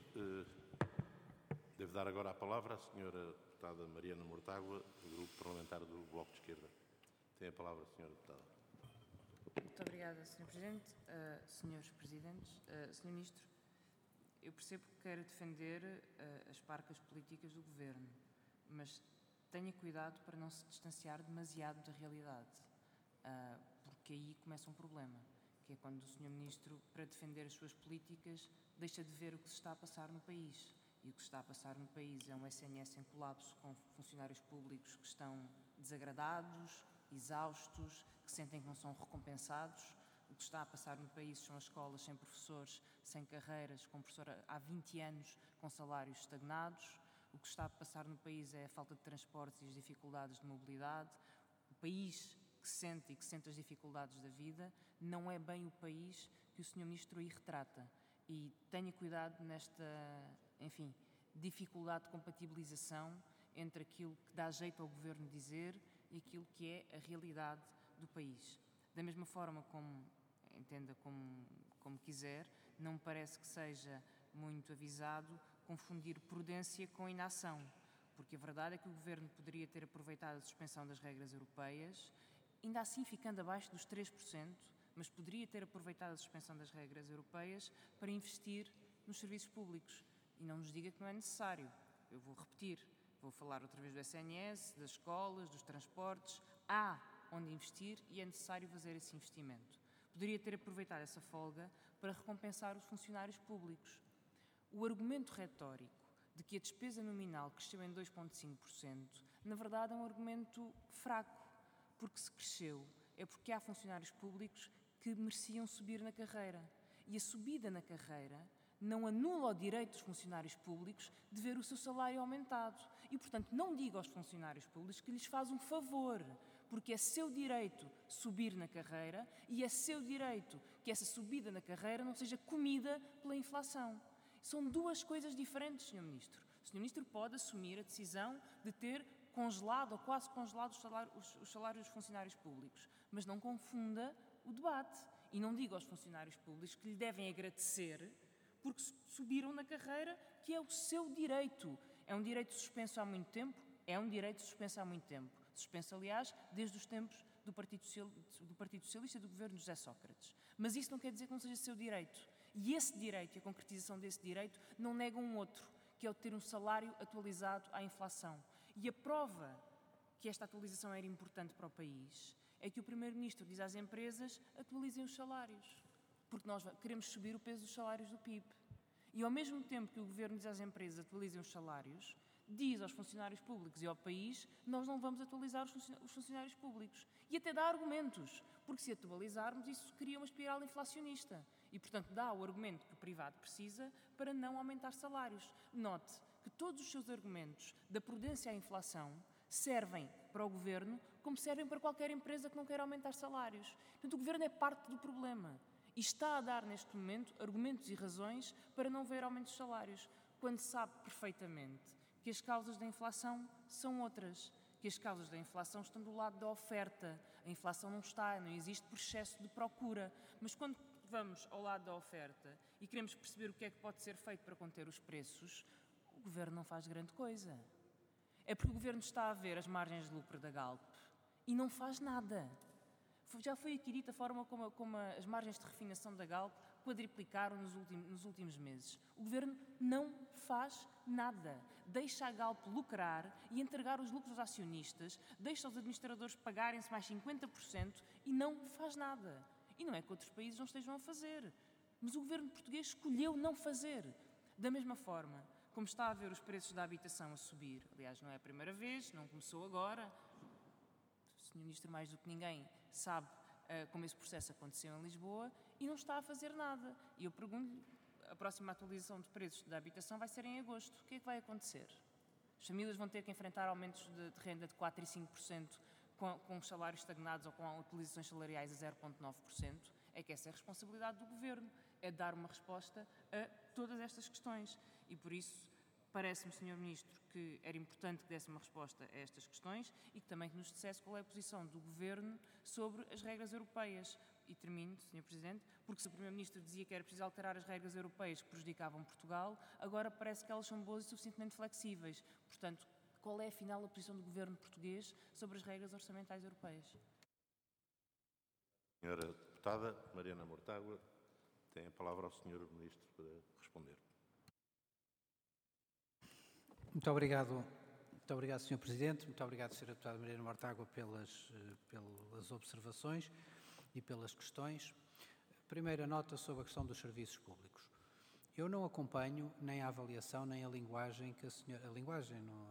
Devo dar agora a palavra à senhora deputada Mariana Mortágua, do Grupo Parlamentar do Bloco de Esquerda. Tem a palavra, senhora deputada. Muito obrigada, senhor Presidente, uh, senhores Presidentes, uh, senhor Ministro. Eu percebo que quer defender uh, as parcas políticas do Governo, mas tenha cuidado para não se distanciar demasiado da realidade, uh, porque aí começa um problema, que é quando o senhor Ministro, para defender as suas políticas, deixa de ver o que se está a passar no país. E o que se está a passar no país é um S N S em colapso, com funcionários públicos que estão desagradados, exaustos, que sentem que não são recompensados. O que está a passar no país são as escolas sem professores, sem carreiras, com professor há vinte anos, com salários estagnados. O que está a passar no país é a falta de transportes e as dificuldades de mobilidade. O país que sente e que sente as dificuldades da vida não é bem o país que o senhor Ministro aí retrata. E tenha cuidado nesta, enfim, dificuldade de compatibilização entre aquilo que dá jeito ao Governo dizer e aquilo que é a realidade do país. Da mesma forma como, entenda como, como quiser, não me parece que seja muito avisado confundir prudência com inação, porque a verdade é que o Governo poderia ter aproveitado a suspensão das regras europeias, ainda assim ficando abaixo dos três por cento, mas poderia ter aproveitado a suspensão das regras europeias para investir nos serviços públicos. E não nos diga que não é necessário. Eu vou repetir. Vou falar outra vez do S N S, das escolas, dos transportes. Há onde investir e é necessário fazer esse investimento. Poderia ter aproveitado essa folga para recompensar os funcionários públicos. O argumento retórico de que a despesa nominal cresceu em dois vírgula cinco por cento, na verdade é um argumento fraco, porque se cresceu é porque há funcionários públicos que mereciam subir na carreira. E a subida na carreira não anula o direito dos funcionários públicos de ver o seu salário aumentado. E, portanto, não diga aos funcionários públicos que lhes faz um favor, porque é seu direito subir na carreira e é seu direito que essa subida na carreira não seja comida pela inflação. São duas coisas diferentes, senhor Ministro. O senhor Ministro pode assumir a decisão de ter congelado ou quase congelado os salários, os, os salários dos funcionários públicos, mas não confunda o debate e não diga aos funcionários públicos que lhe devem agradecer porque subiram na carreira, que é o seu direito. É um direito suspenso há muito tempo? É um direito suspenso há muito tempo. Suspenso, aliás, desde os tempos do Partido, Social, do Partido Socialista e do governo de José Sócrates. Mas isso não quer dizer que não seja seu direito. E esse direito e a concretização desse direito não negam um outro, que é o de ter um salário atualizado à inflação. E a prova que esta atualização era importante para o país é que o Primeiro-Ministro diz às empresas: atualizem os salários, porque nós queremos subir o peso dos salários do P I B. E ao mesmo tempo que o Governo diz às empresas: atualizem os salários, diz aos funcionários públicos e ao país: nós não vamos atualizar os funcionários públicos. E até dá argumentos, porque se atualizarmos isso cria uma espiral inflacionista. E, portanto, dá o argumento que o privado precisa para não aumentar salários. Note que todos os seus argumentos da prudência à inflação servem para o Governo como servem para qualquer empresa que não queira aumentar salários. Portanto, o Governo é parte do problema e está a dar, neste momento, argumentos e razões para não ver aumentos de salários, quando sabe perfeitamente que as causas da inflação são outras, que as causas da inflação estão do lado da oferta. A inflação não está, não existe por excesso de procura. Mas quando vamos ao lado da oferta e queremos perceber o que é que pode ser feito para conter os preços, o Governo não faz grande coisa. É porque o Governo está a ver as margens de lucro da Galp e não faz nada. Já foi aqui dita a forma como, como as margens de refinação da Galp quadriplicaram nos últimos, nos últimos meses. O Governo não faz nada. Deixa a Galp lucrar e entregar os lucros aos acionistas, deixa os administradores pagarem-se mais cinquenta por cento e não faz nada. E não é que outros países não estejam a fazer, mas o Governo português escolheu não fazer. Da mesma forma como está a ver os preços da habitação a subir, aliás, não é a primeira vez, não começou agora, o senhor Ministro mais do que ninguém sabe uh, como esse processo aconteceu em Lisboa e não está a fazer nada. E eu pergunto-lhe, a próxima atualização de preços da habitação vai ser em agosto. O que é que vai acontecer? As famílias vão ter que enfrentar aumentos de, de renda de quatro e cinco por cento com, com os salários estagnados ou com utilizações salariais a zero vírgula nove por cento. É que essa é a responsabilidade do Governo, é dar uma resposta a todas estas questões. e por isso parece-me, senhor Ministro, que era importante que desse uma resposta a estas questões e que também que nos dissesse qual é a posição do Governo sobre as regras europeias. E termino, senhor Presidente, porque se o Primeiro-Ministro dizia que era preciso alterar as regras europeias que prejudicavam Portugal, agora parece que elas são boas e suficientemente flexíveis. Portanto, qual é, afinal, a posição do Governo português sobre as regras orçamentais europeias? Senhora Deputada Mariana Mortágua, tem a palavra ao senhor Ministro para responder. Muito obrigado, muito obrigado, senhor Presidente, muito obrigado, senhora Deputada Mariana Mortágua, pelas, pelas observações e pelas questões. Primeira nota sobre a questão dos serviços públicos. Eu não acompanho nem a avaliação, nem a linguagem que a senhora, a linguagem, não,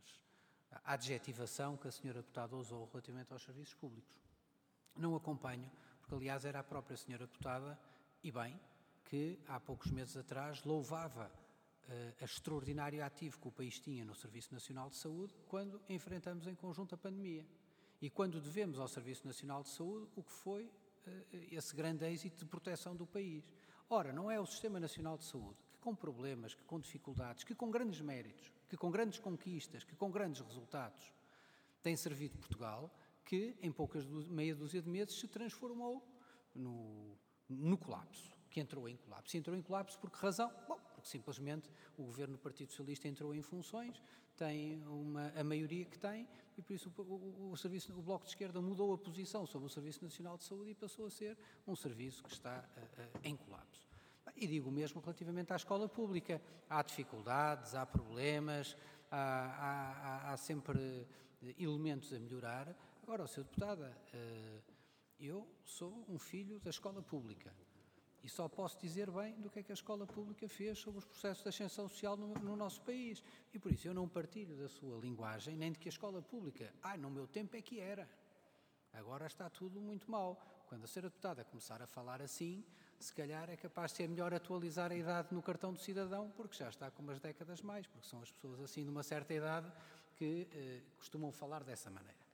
a adjetivação que a senhora Deputada usou relativamente aos serviços públicos. Não acompanho, porque aliás era a própria senhora Deputada, e bem, que há poucos meses atrás louvava uh, a extraordinário ativo que o país tinha no Serviço Nacional de Saúde quando enfrentamos em conjunto a pandemia. E quando devemos ao Serviço Nacional de Saúde o que foi uh, esse grande êxito de proteção do país. Ora, não é o Sistema Nacional de Saúde que com problemas, que com dificuldades, que com grandes méritos, que com grandes conquistas, que com grandes resultados tem servido Portugal, que em poucas meia dúzia de meses se transformou no, no colapso, que entrou em colapso. E entrou em colapso por que razão? Bom, porque simplesmente o governo do Partido Socialista entrou em funções, tem uma, a maioria que tem, e por isso o, o, o, serviço, o Bloco de Esquerda mudou a posição sobre o Serviço Nacional de Saúde e passou a ser um serviço que está uh, uh, em colapso. E digo o mesmo relativamente à escola pública. Há dificuldades, há problemas, há, há, há, há sempre elementos a melhorar. Agora, oh, senhora Deputada, uh, eu sou um filho da escola pública. E só posso dizer bem do que é que a escola pública fez sobre os processos de ascensão social no, no nosso país. E por isso eu não partilho da sua linguagem, nem de que a escola pública, ah, no meu tempo é que era. Agora está tudo muito mal. Quando a senhora Deputada começar a falar assim, se calhar é capaz de ser melhor atualizar a idade no cartão do cidadão, porque já está com umas décadas mais, porque são as pessoas assim de uma certa idade que eh, costumam falar dessa maneira.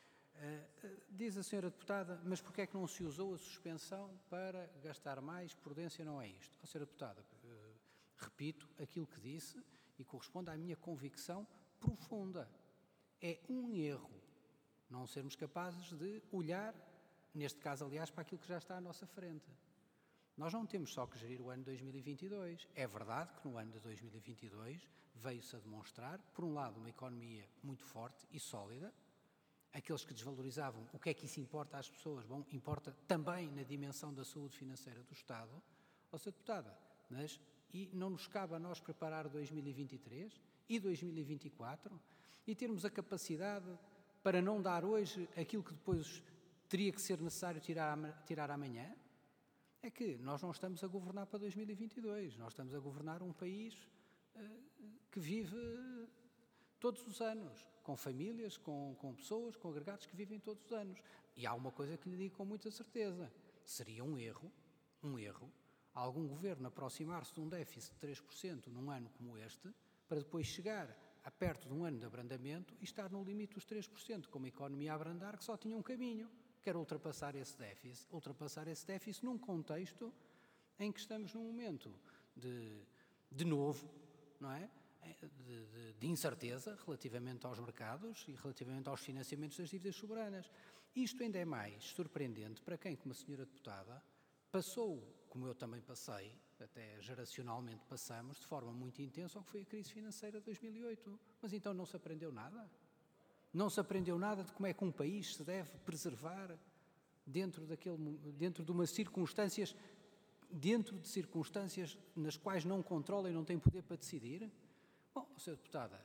Uh, uh, diz a senhora Deputada, mas porquê é que não se usou a suspensão para gastar mais? Prudência não é isto. A senhora Deputada, uh, repito aquilo que disse e corresponde à minha convicção profunda. É um erro não sermos capazes de olhar, neste caso, aliás, para aquilo que já está à nossa frente. Nós não temos só que gerir o ano dois mil e vinte e dois. É verdade que no ano de dois mil e vinte e dois veio-se a demonstrar, por um lado, uma economia muito forte e sólida. Aqueles que desvalorizavam o que é que isso importa às pessoas, bom, importa também na dimensão da saúde financeira do Estado. Ó, senhora Deputada, mas e não nos cabe a nós preparar dois mil e vinte e três e dois mil e vinte e quatro e termos a capacidade para não dar hoje aquilo que depois teria que ser necessário tirar, tirar amanhã? É que nós não estamos a governar para dois mil e vinte e dois, nós estamos a governar um país uh, que vive todos os anos, com famílias, com, com pessoas, com agregados que vivem todos os anos. E há uma coisa que lhe digo com muita certeza, seria um erro, um erro, algum governo aproximar-se de um déficit de três por cento num ano como este, para depois chegar a perto de um ano de abrandamento e estar no limite dos três por cento, com uma economia a abrandar que só tinha um caminho, que era ultrapassar esse déficit, ultrapassar esse déficit num contexto em que estamos num momento de, de novo, não é? De, de, de incerteza relativamente aos mercados e relativamente aos financiamentos das dívidas soberanas. Isto ainda é mais surpreendente para quem, como a senhora Deputada, passou, como eu também passei, até geracionalmente passamos, de forma muito intensa, ao que foi a crise financeira de dois mil e oito. Mas então não se aprendeu nada? Não se aprendeu nada de como é que um país se deve preservar dentro, daquele, dentro de umas circunstâncias, dentro de circunstâncias nas quais não controla e não tem poder para decidir? Bom, senhora Deputada,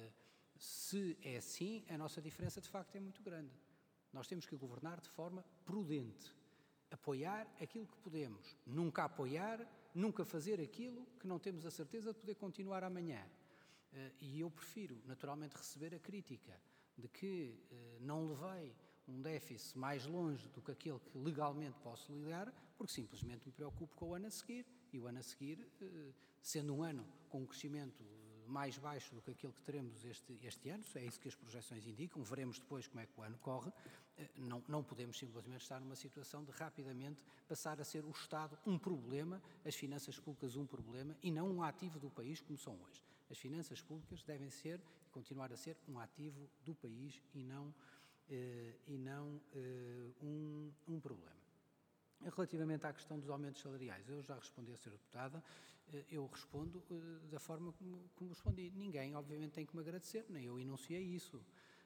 se é assim, a nossa diferença de facto é muito grande. Nós temos que governar de forma prudente, apoiar aquilo que podemos, nunca apoiar, nunca fazer aquilo que não temos a certeza de poder continuar amanhã. E eu prefiro, naturalmente, receber a crítica de que não levei um déficit mais longe do que aquele que legalmente posso lidar, porque simplesmente me preocupo com o ano a seguir, e o ano a seguir, sendo um ano com um crescimento mais baixo do que aquilo que teremos este, este ano, é isso que as projeções indicam, veremos depois como é que o ano corre, Não, não podemos simplesmente estar numa situação de rapidamente passar a ser o Estado um problema, as finanças públicas um problema e não um ativo do país como são hoje. As finanças públicas devem ser e continuar a ser um ativo do país e não, eh, e não eh, um, um problema. Relativamente à questão dos aumentos salariais, eu já respondi à senhora deputada, eh, eu respondo eh, da forma como, como respondi. Ninguém, obviamente, tem que me agradecer, nem eu enunciei isso.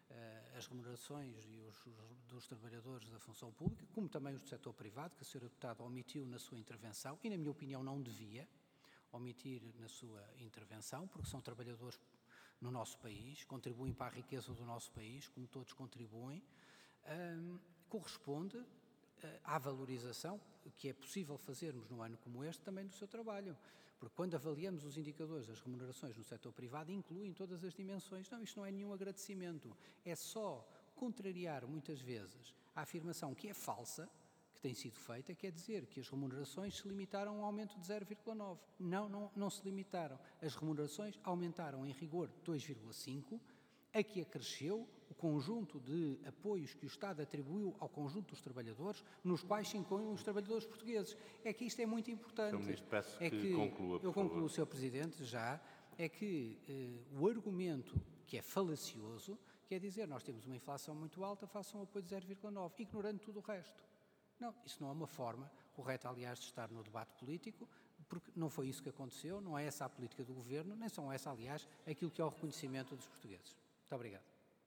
As remunerações e os, os, dos trabalhadores da função pública, como também os do setor privado, que a senhora deputada omitiu na sua intervenção, e na minha opinião não devia omitir na sua intervenção, porque são trabalhadores no nosso país, contribuem para a riqueza do nosso país, como todos contribuem, hum, corresponde à valorização que é possível fazermos num ano como este também do seu trabalho. Porque quando avaliamos os indicadores das remunerações no setor privado, incluem todas as dimensões. Não, isto não é nenhum agradecimento. É só contrariar, muitas vezes, a afirmação que é falsa, que tem sido feita, quer dizer que as remunerações se limitaram a um aumento de zero vírgula nove. Não, não, não se limitaram. As remunerações aumentaram, em rigor, dois vírgula cinco, a que acresceu o conjunto de apoios que o Estado atribuiu ao conjunto dos trabalhadores, nos quais se incluem os trabalhadores portugueses. É que isto é muito importante. senhor Ministro, peço é que que, conclua, por eu concluo, favor. senhor Presidente, já, é que eh, o argumento que é falacioso, quer dizer, nós temos uma inflação muito alta, façam um apoio de zero vírgula nove, ignorando tudo o resto. Não, isso não é uma forma correta, aliás, de estar no debate político, porque não foi isso que aconteceu, não é essa a política do Governo, nem são essa, aliás, aquilo que é o reconhecimento dos portugueses. Muito obrigado.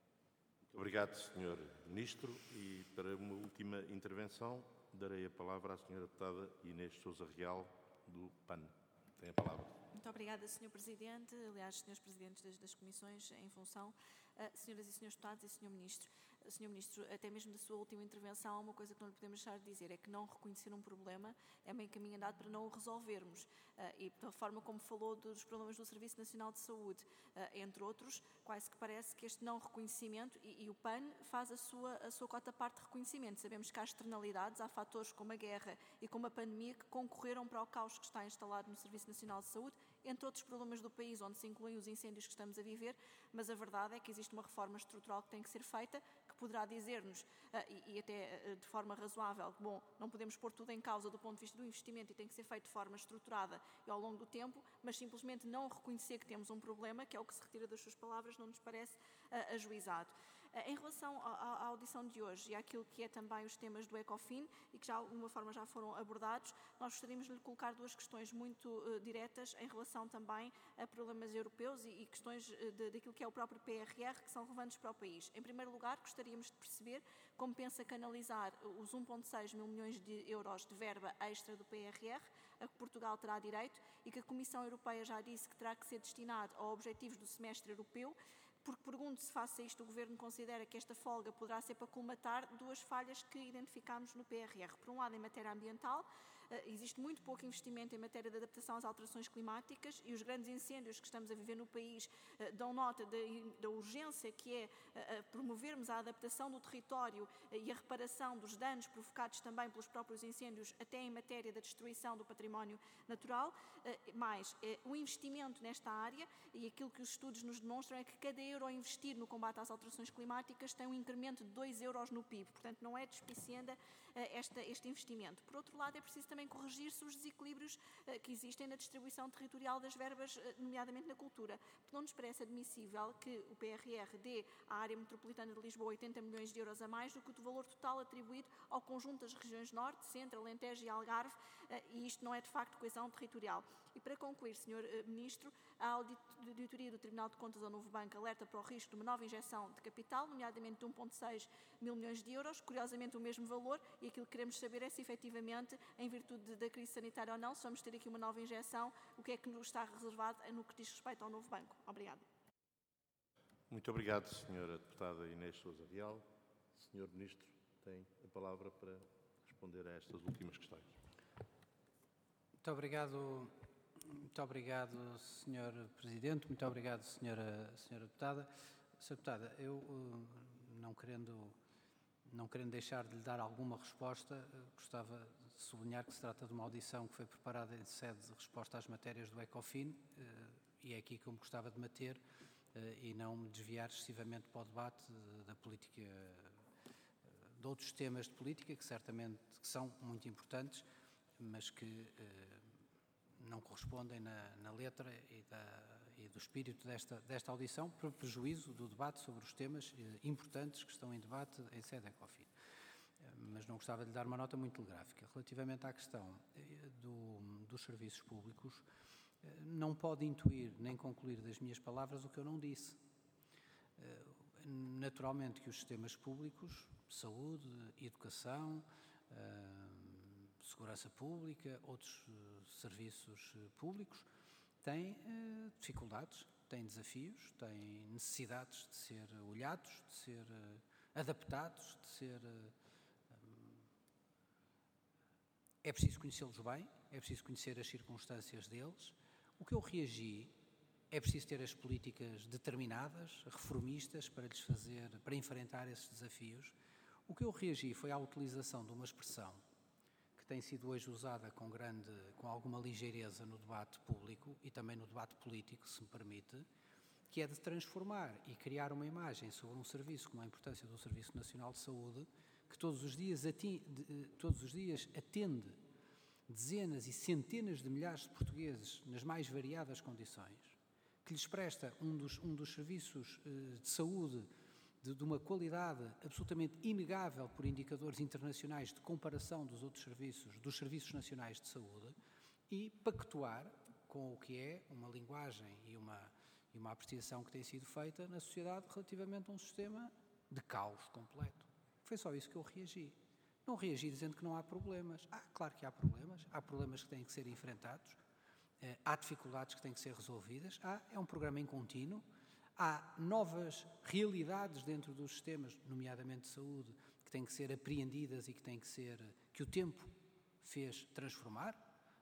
Obrigado, senhor Ministro. E para uma última intervenção, darei a palavra à senhora deputada Inês Sousa Real, do P A N. Tem a palavra. Muito obrigada, senhor Presidente, aliás, senhores Presidentes das, das Comissões em função, uh, senhoras e senhores deputados e senhor Ministro. Uh, senhor Ministro, até mesmo da sua última intervenção, há uma coisa que não lhe podemos deixar de dizer, é que não reconhecer um problema é meio caminho andado para não o resolvermos. Uh, e da forma como falou dos problemas do Serviço Nacional de Saúde, uh, entre outros, quase que parece que este não reconhecimento, e, e o P A N faz a sua, a sua cota parte de reconhecimento. Sabemos que há externalidades, há fatores como a guerra e como a pandemia que concorreram para o caos que está instalado no Serviço Nacional de Saúde, entre outros problemas do país, onde se incluem os incêndios que estamos a viver, mas a verdade é que existe uma reforma estrutural que tem que ser feita, que poderá dizer-nos, uh, e, e até uh, de forma razoável, que, bom, não podemos pôr tudo em causa do ponto de vista do investimento e tem que ser feito de forma estruturada e ao longo do tempo, mas simplesmente não reconhecer que temos um problema, que é o que se retira das suas palavras, não nos parece uh, ajuizado. Em relação à audição de hoje e àquilo que é também os temas do ECOFIN e que já de alguma forma já foram abordados, nós gostaríamos de lhe colocar duas questões muito uh, diretas em relação também a problemas europeus e, e questões de, daquilo que é o próprio P R R que são relevantes para o país. Em primeiro lugar, gostaríamos de perceber como pensa canalizar os um vírgula seis mil milhões de euros de verba extra do P R R, a que Portugal terá direito e que a Comissão Europeia já disse que terá que ser destinado a objetivos do semestre europeu. Porque pergunto se, face a isto, o Governo considera que esta folga poderá ser para colmatar duas falhas que identificámos no P R R. Por um lado, em matéria ambiental, existe muito pouco investimento em matéria de adaptação às alterações climáticas e os grandes incêndios que estamos a viver no país dão nota da, da urgência que é promovermos a adaptação do território e a reparação dos danos provocados também pelos próprios incêndios, até em matéria da destruição do património natural. Mais, o investimento nesta área e aquilo que os estudos nos demonstram é que cada euro investido no combate às alterações climáticas tem um incremento de dois euros no P I B. Portanto, não é despicienda esta, este investimento. Por outro lado, é preciso também corrigir-se os desequilíbrios uh, que existem na distribuição territorial das verbas, uh, nomeadamente na cultura. Porque não nos parece admissível que o P R R dê à área metropolitana de Lisboa oitenta milhões de euros a mais do que o valor total atribuído ao conjunto das regiões Norte, Centro, Alentejo e Algarve, uh, e isto não é de facto coesão territorial. E para concluir, senhor uh, Ministro, a auditoria do Tribunal de Contas ao Novo Banco alerta para o risco de uma nova injeção de capital, nomeadamente de um vírgula seis mil milhões de euros, curiosamente o mesmo valor, e aquilo que queremos saber é se efetivamente, em virtude da crise sanitária ou não, se vamos ter aqui uma nova injeção, o que é que nos está reservado no que diz respeito ao Novo Banco. Obrigada. Muito obrigado, senhora deputada Inês Sousa Real. senhor Ministro tem a palavra para responder a estas últimas questões. Muito obrigado, muito obrigado, senhor Presidente, muito obrigado, senhora, senhora Deputada. senhora Deputada, eu, não querendo, não querendo deixar de lhe dar alguma resposta, gostava de sublinhar que se trata de uma audição que foi preparada em sede de resposta às matérias do ECOFIN, e é aqui que eu me gostava de manter e não me desviar excessivamente para o debate da política de outros temas de política que certamente que são muito importantes, mas que eh, não correspondem na, na letra e, da, e do espírito desta, desta audição, por prejuízo do debate sobre os temas eh, importantes que estão em debate em sede ECOFIN. Mas não gostava de lhe dar uma nota muito telegráfica. Relativamente à questão do, dos serviços públicos, não pode intuir nem concluir das minhas palavras o que eu não disse. Naturalmente que os sistemas públicos, saúde, educação, segurança pública, outros serviços públicos, têm dificuldades, têm desafios, têm necessidades de ser olhados, de ser adaptados, de ser... É preciso conhecê-los bem, é preciso conhecer as circunstâncias deles. O que eu reagi, é preciso ter as políticas determinadas, reformistas, para lhes fazer, para enfrentar esses desafios. O que eu reagi foi à utilização de uma expressão que tem sido hoje usada com grande, com alguma ligeireza no debate público e também no debate político, se me permite, que é de transformar e criar uma imagem sobre um serviço como a importância do Serviço Nacional de Saúde, que todos os dias, ati, de, todos os dias atende dezenas e centenas de milhares de portugueses nas mais variadas condições, que lhes presta um dos, um dos serviços eh, de saúde de, de uma qualidade absolutamente inegável por indicadores internacionais de comparação dos outros serviços, dos serviços nacionais de saúde, e pactuar com o que é uma linguagem e uma, e uma apreciação que tem sido feita na sociedade relativamente a um sistema de caos completo. Foi só isso que eu reagi. Não reagi dizendo que não há problemas. Ah, claro que há problemas. Há problemas que têm que ser enfrentados. Eh, há dificuldades que têm que ser resolvidas. Há, é um programa em contínuo. Há novas realidades dentro dos sistemas, nomeadamente de saúde, que têm que ser apreendidas e que têm que ser, que o tempo fez transformar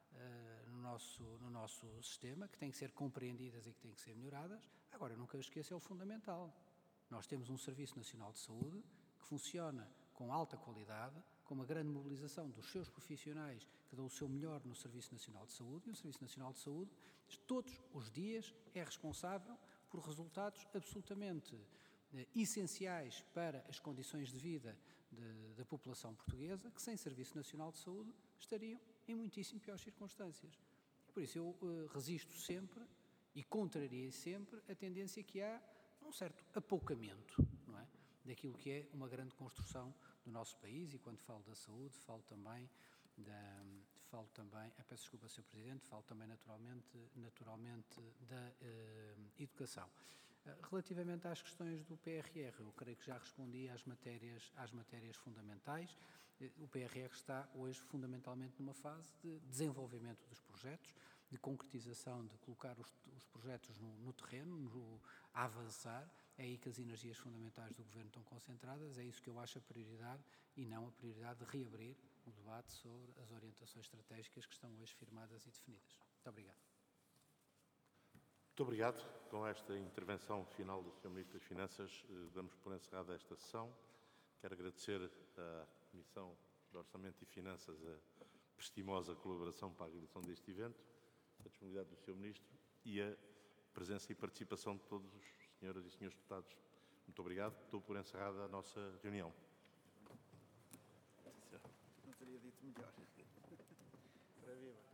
uh, no, nosso, no nosso sistema, que têm que ser compreendidas e que têm que ser melhoradas. Agora, nunca esqueça, é o fundamental. Nós temos um Serviço Nacional de Saúde que funciona com alta qualidade, com uma grande mobilização dos seus profissionais que dão o seu melhor no Serviço Nacional de Saúde, e o Serviço Nacional de Saúde, todos os dias, é responsável por resultados absolutamente eh, essenciais para as condições de vida de, da população portuguesa, que sem Serviço Nacional de Saúde estariam em muitíssimo piores circunstâncias. E por isso eu eh, resisto sempre e contrariei sempre a tendência que há um certo apoucamento, não é, daquilo que é uma grande construção do nosso país, e quando falo da saúde, falo também da, falo também, ah, peço desculpa, senhor Presidente, falo também naturalmente, naturalmente da eh, educação. Relativamente às questões do P R R, eu creio que já respondi às matérias, às matérias fundamentais. O P R R está hoje fundamentalmente numa fase de desenvolvimento dos projetos, de concretização, de colocar os, os projetos no, no terreno, no, a avançar. É aí que as energias fundamentais do Governo estão concentradas, é isso que eu acho a prioridade, e não a prioridade de reabrir o debate sobre as orientações estratégicas que estão hoje firmadas e definidas. Muito obrigado. Muito obrigado. Com esta intervenção final do senhor Ministro das Finanças, damos por encerrada esta sessão. Quero agradecer à Comissão de Orçamento e Finanças a prestimosa colaboração para a realização deste evento, a disponibilidade do senhor Ministro e a presença e participação de todos os senhoras e senhores deputados. Muito obrigado. Estou por encerrada a nossa reunião. Não teria dito melhor. Para viva.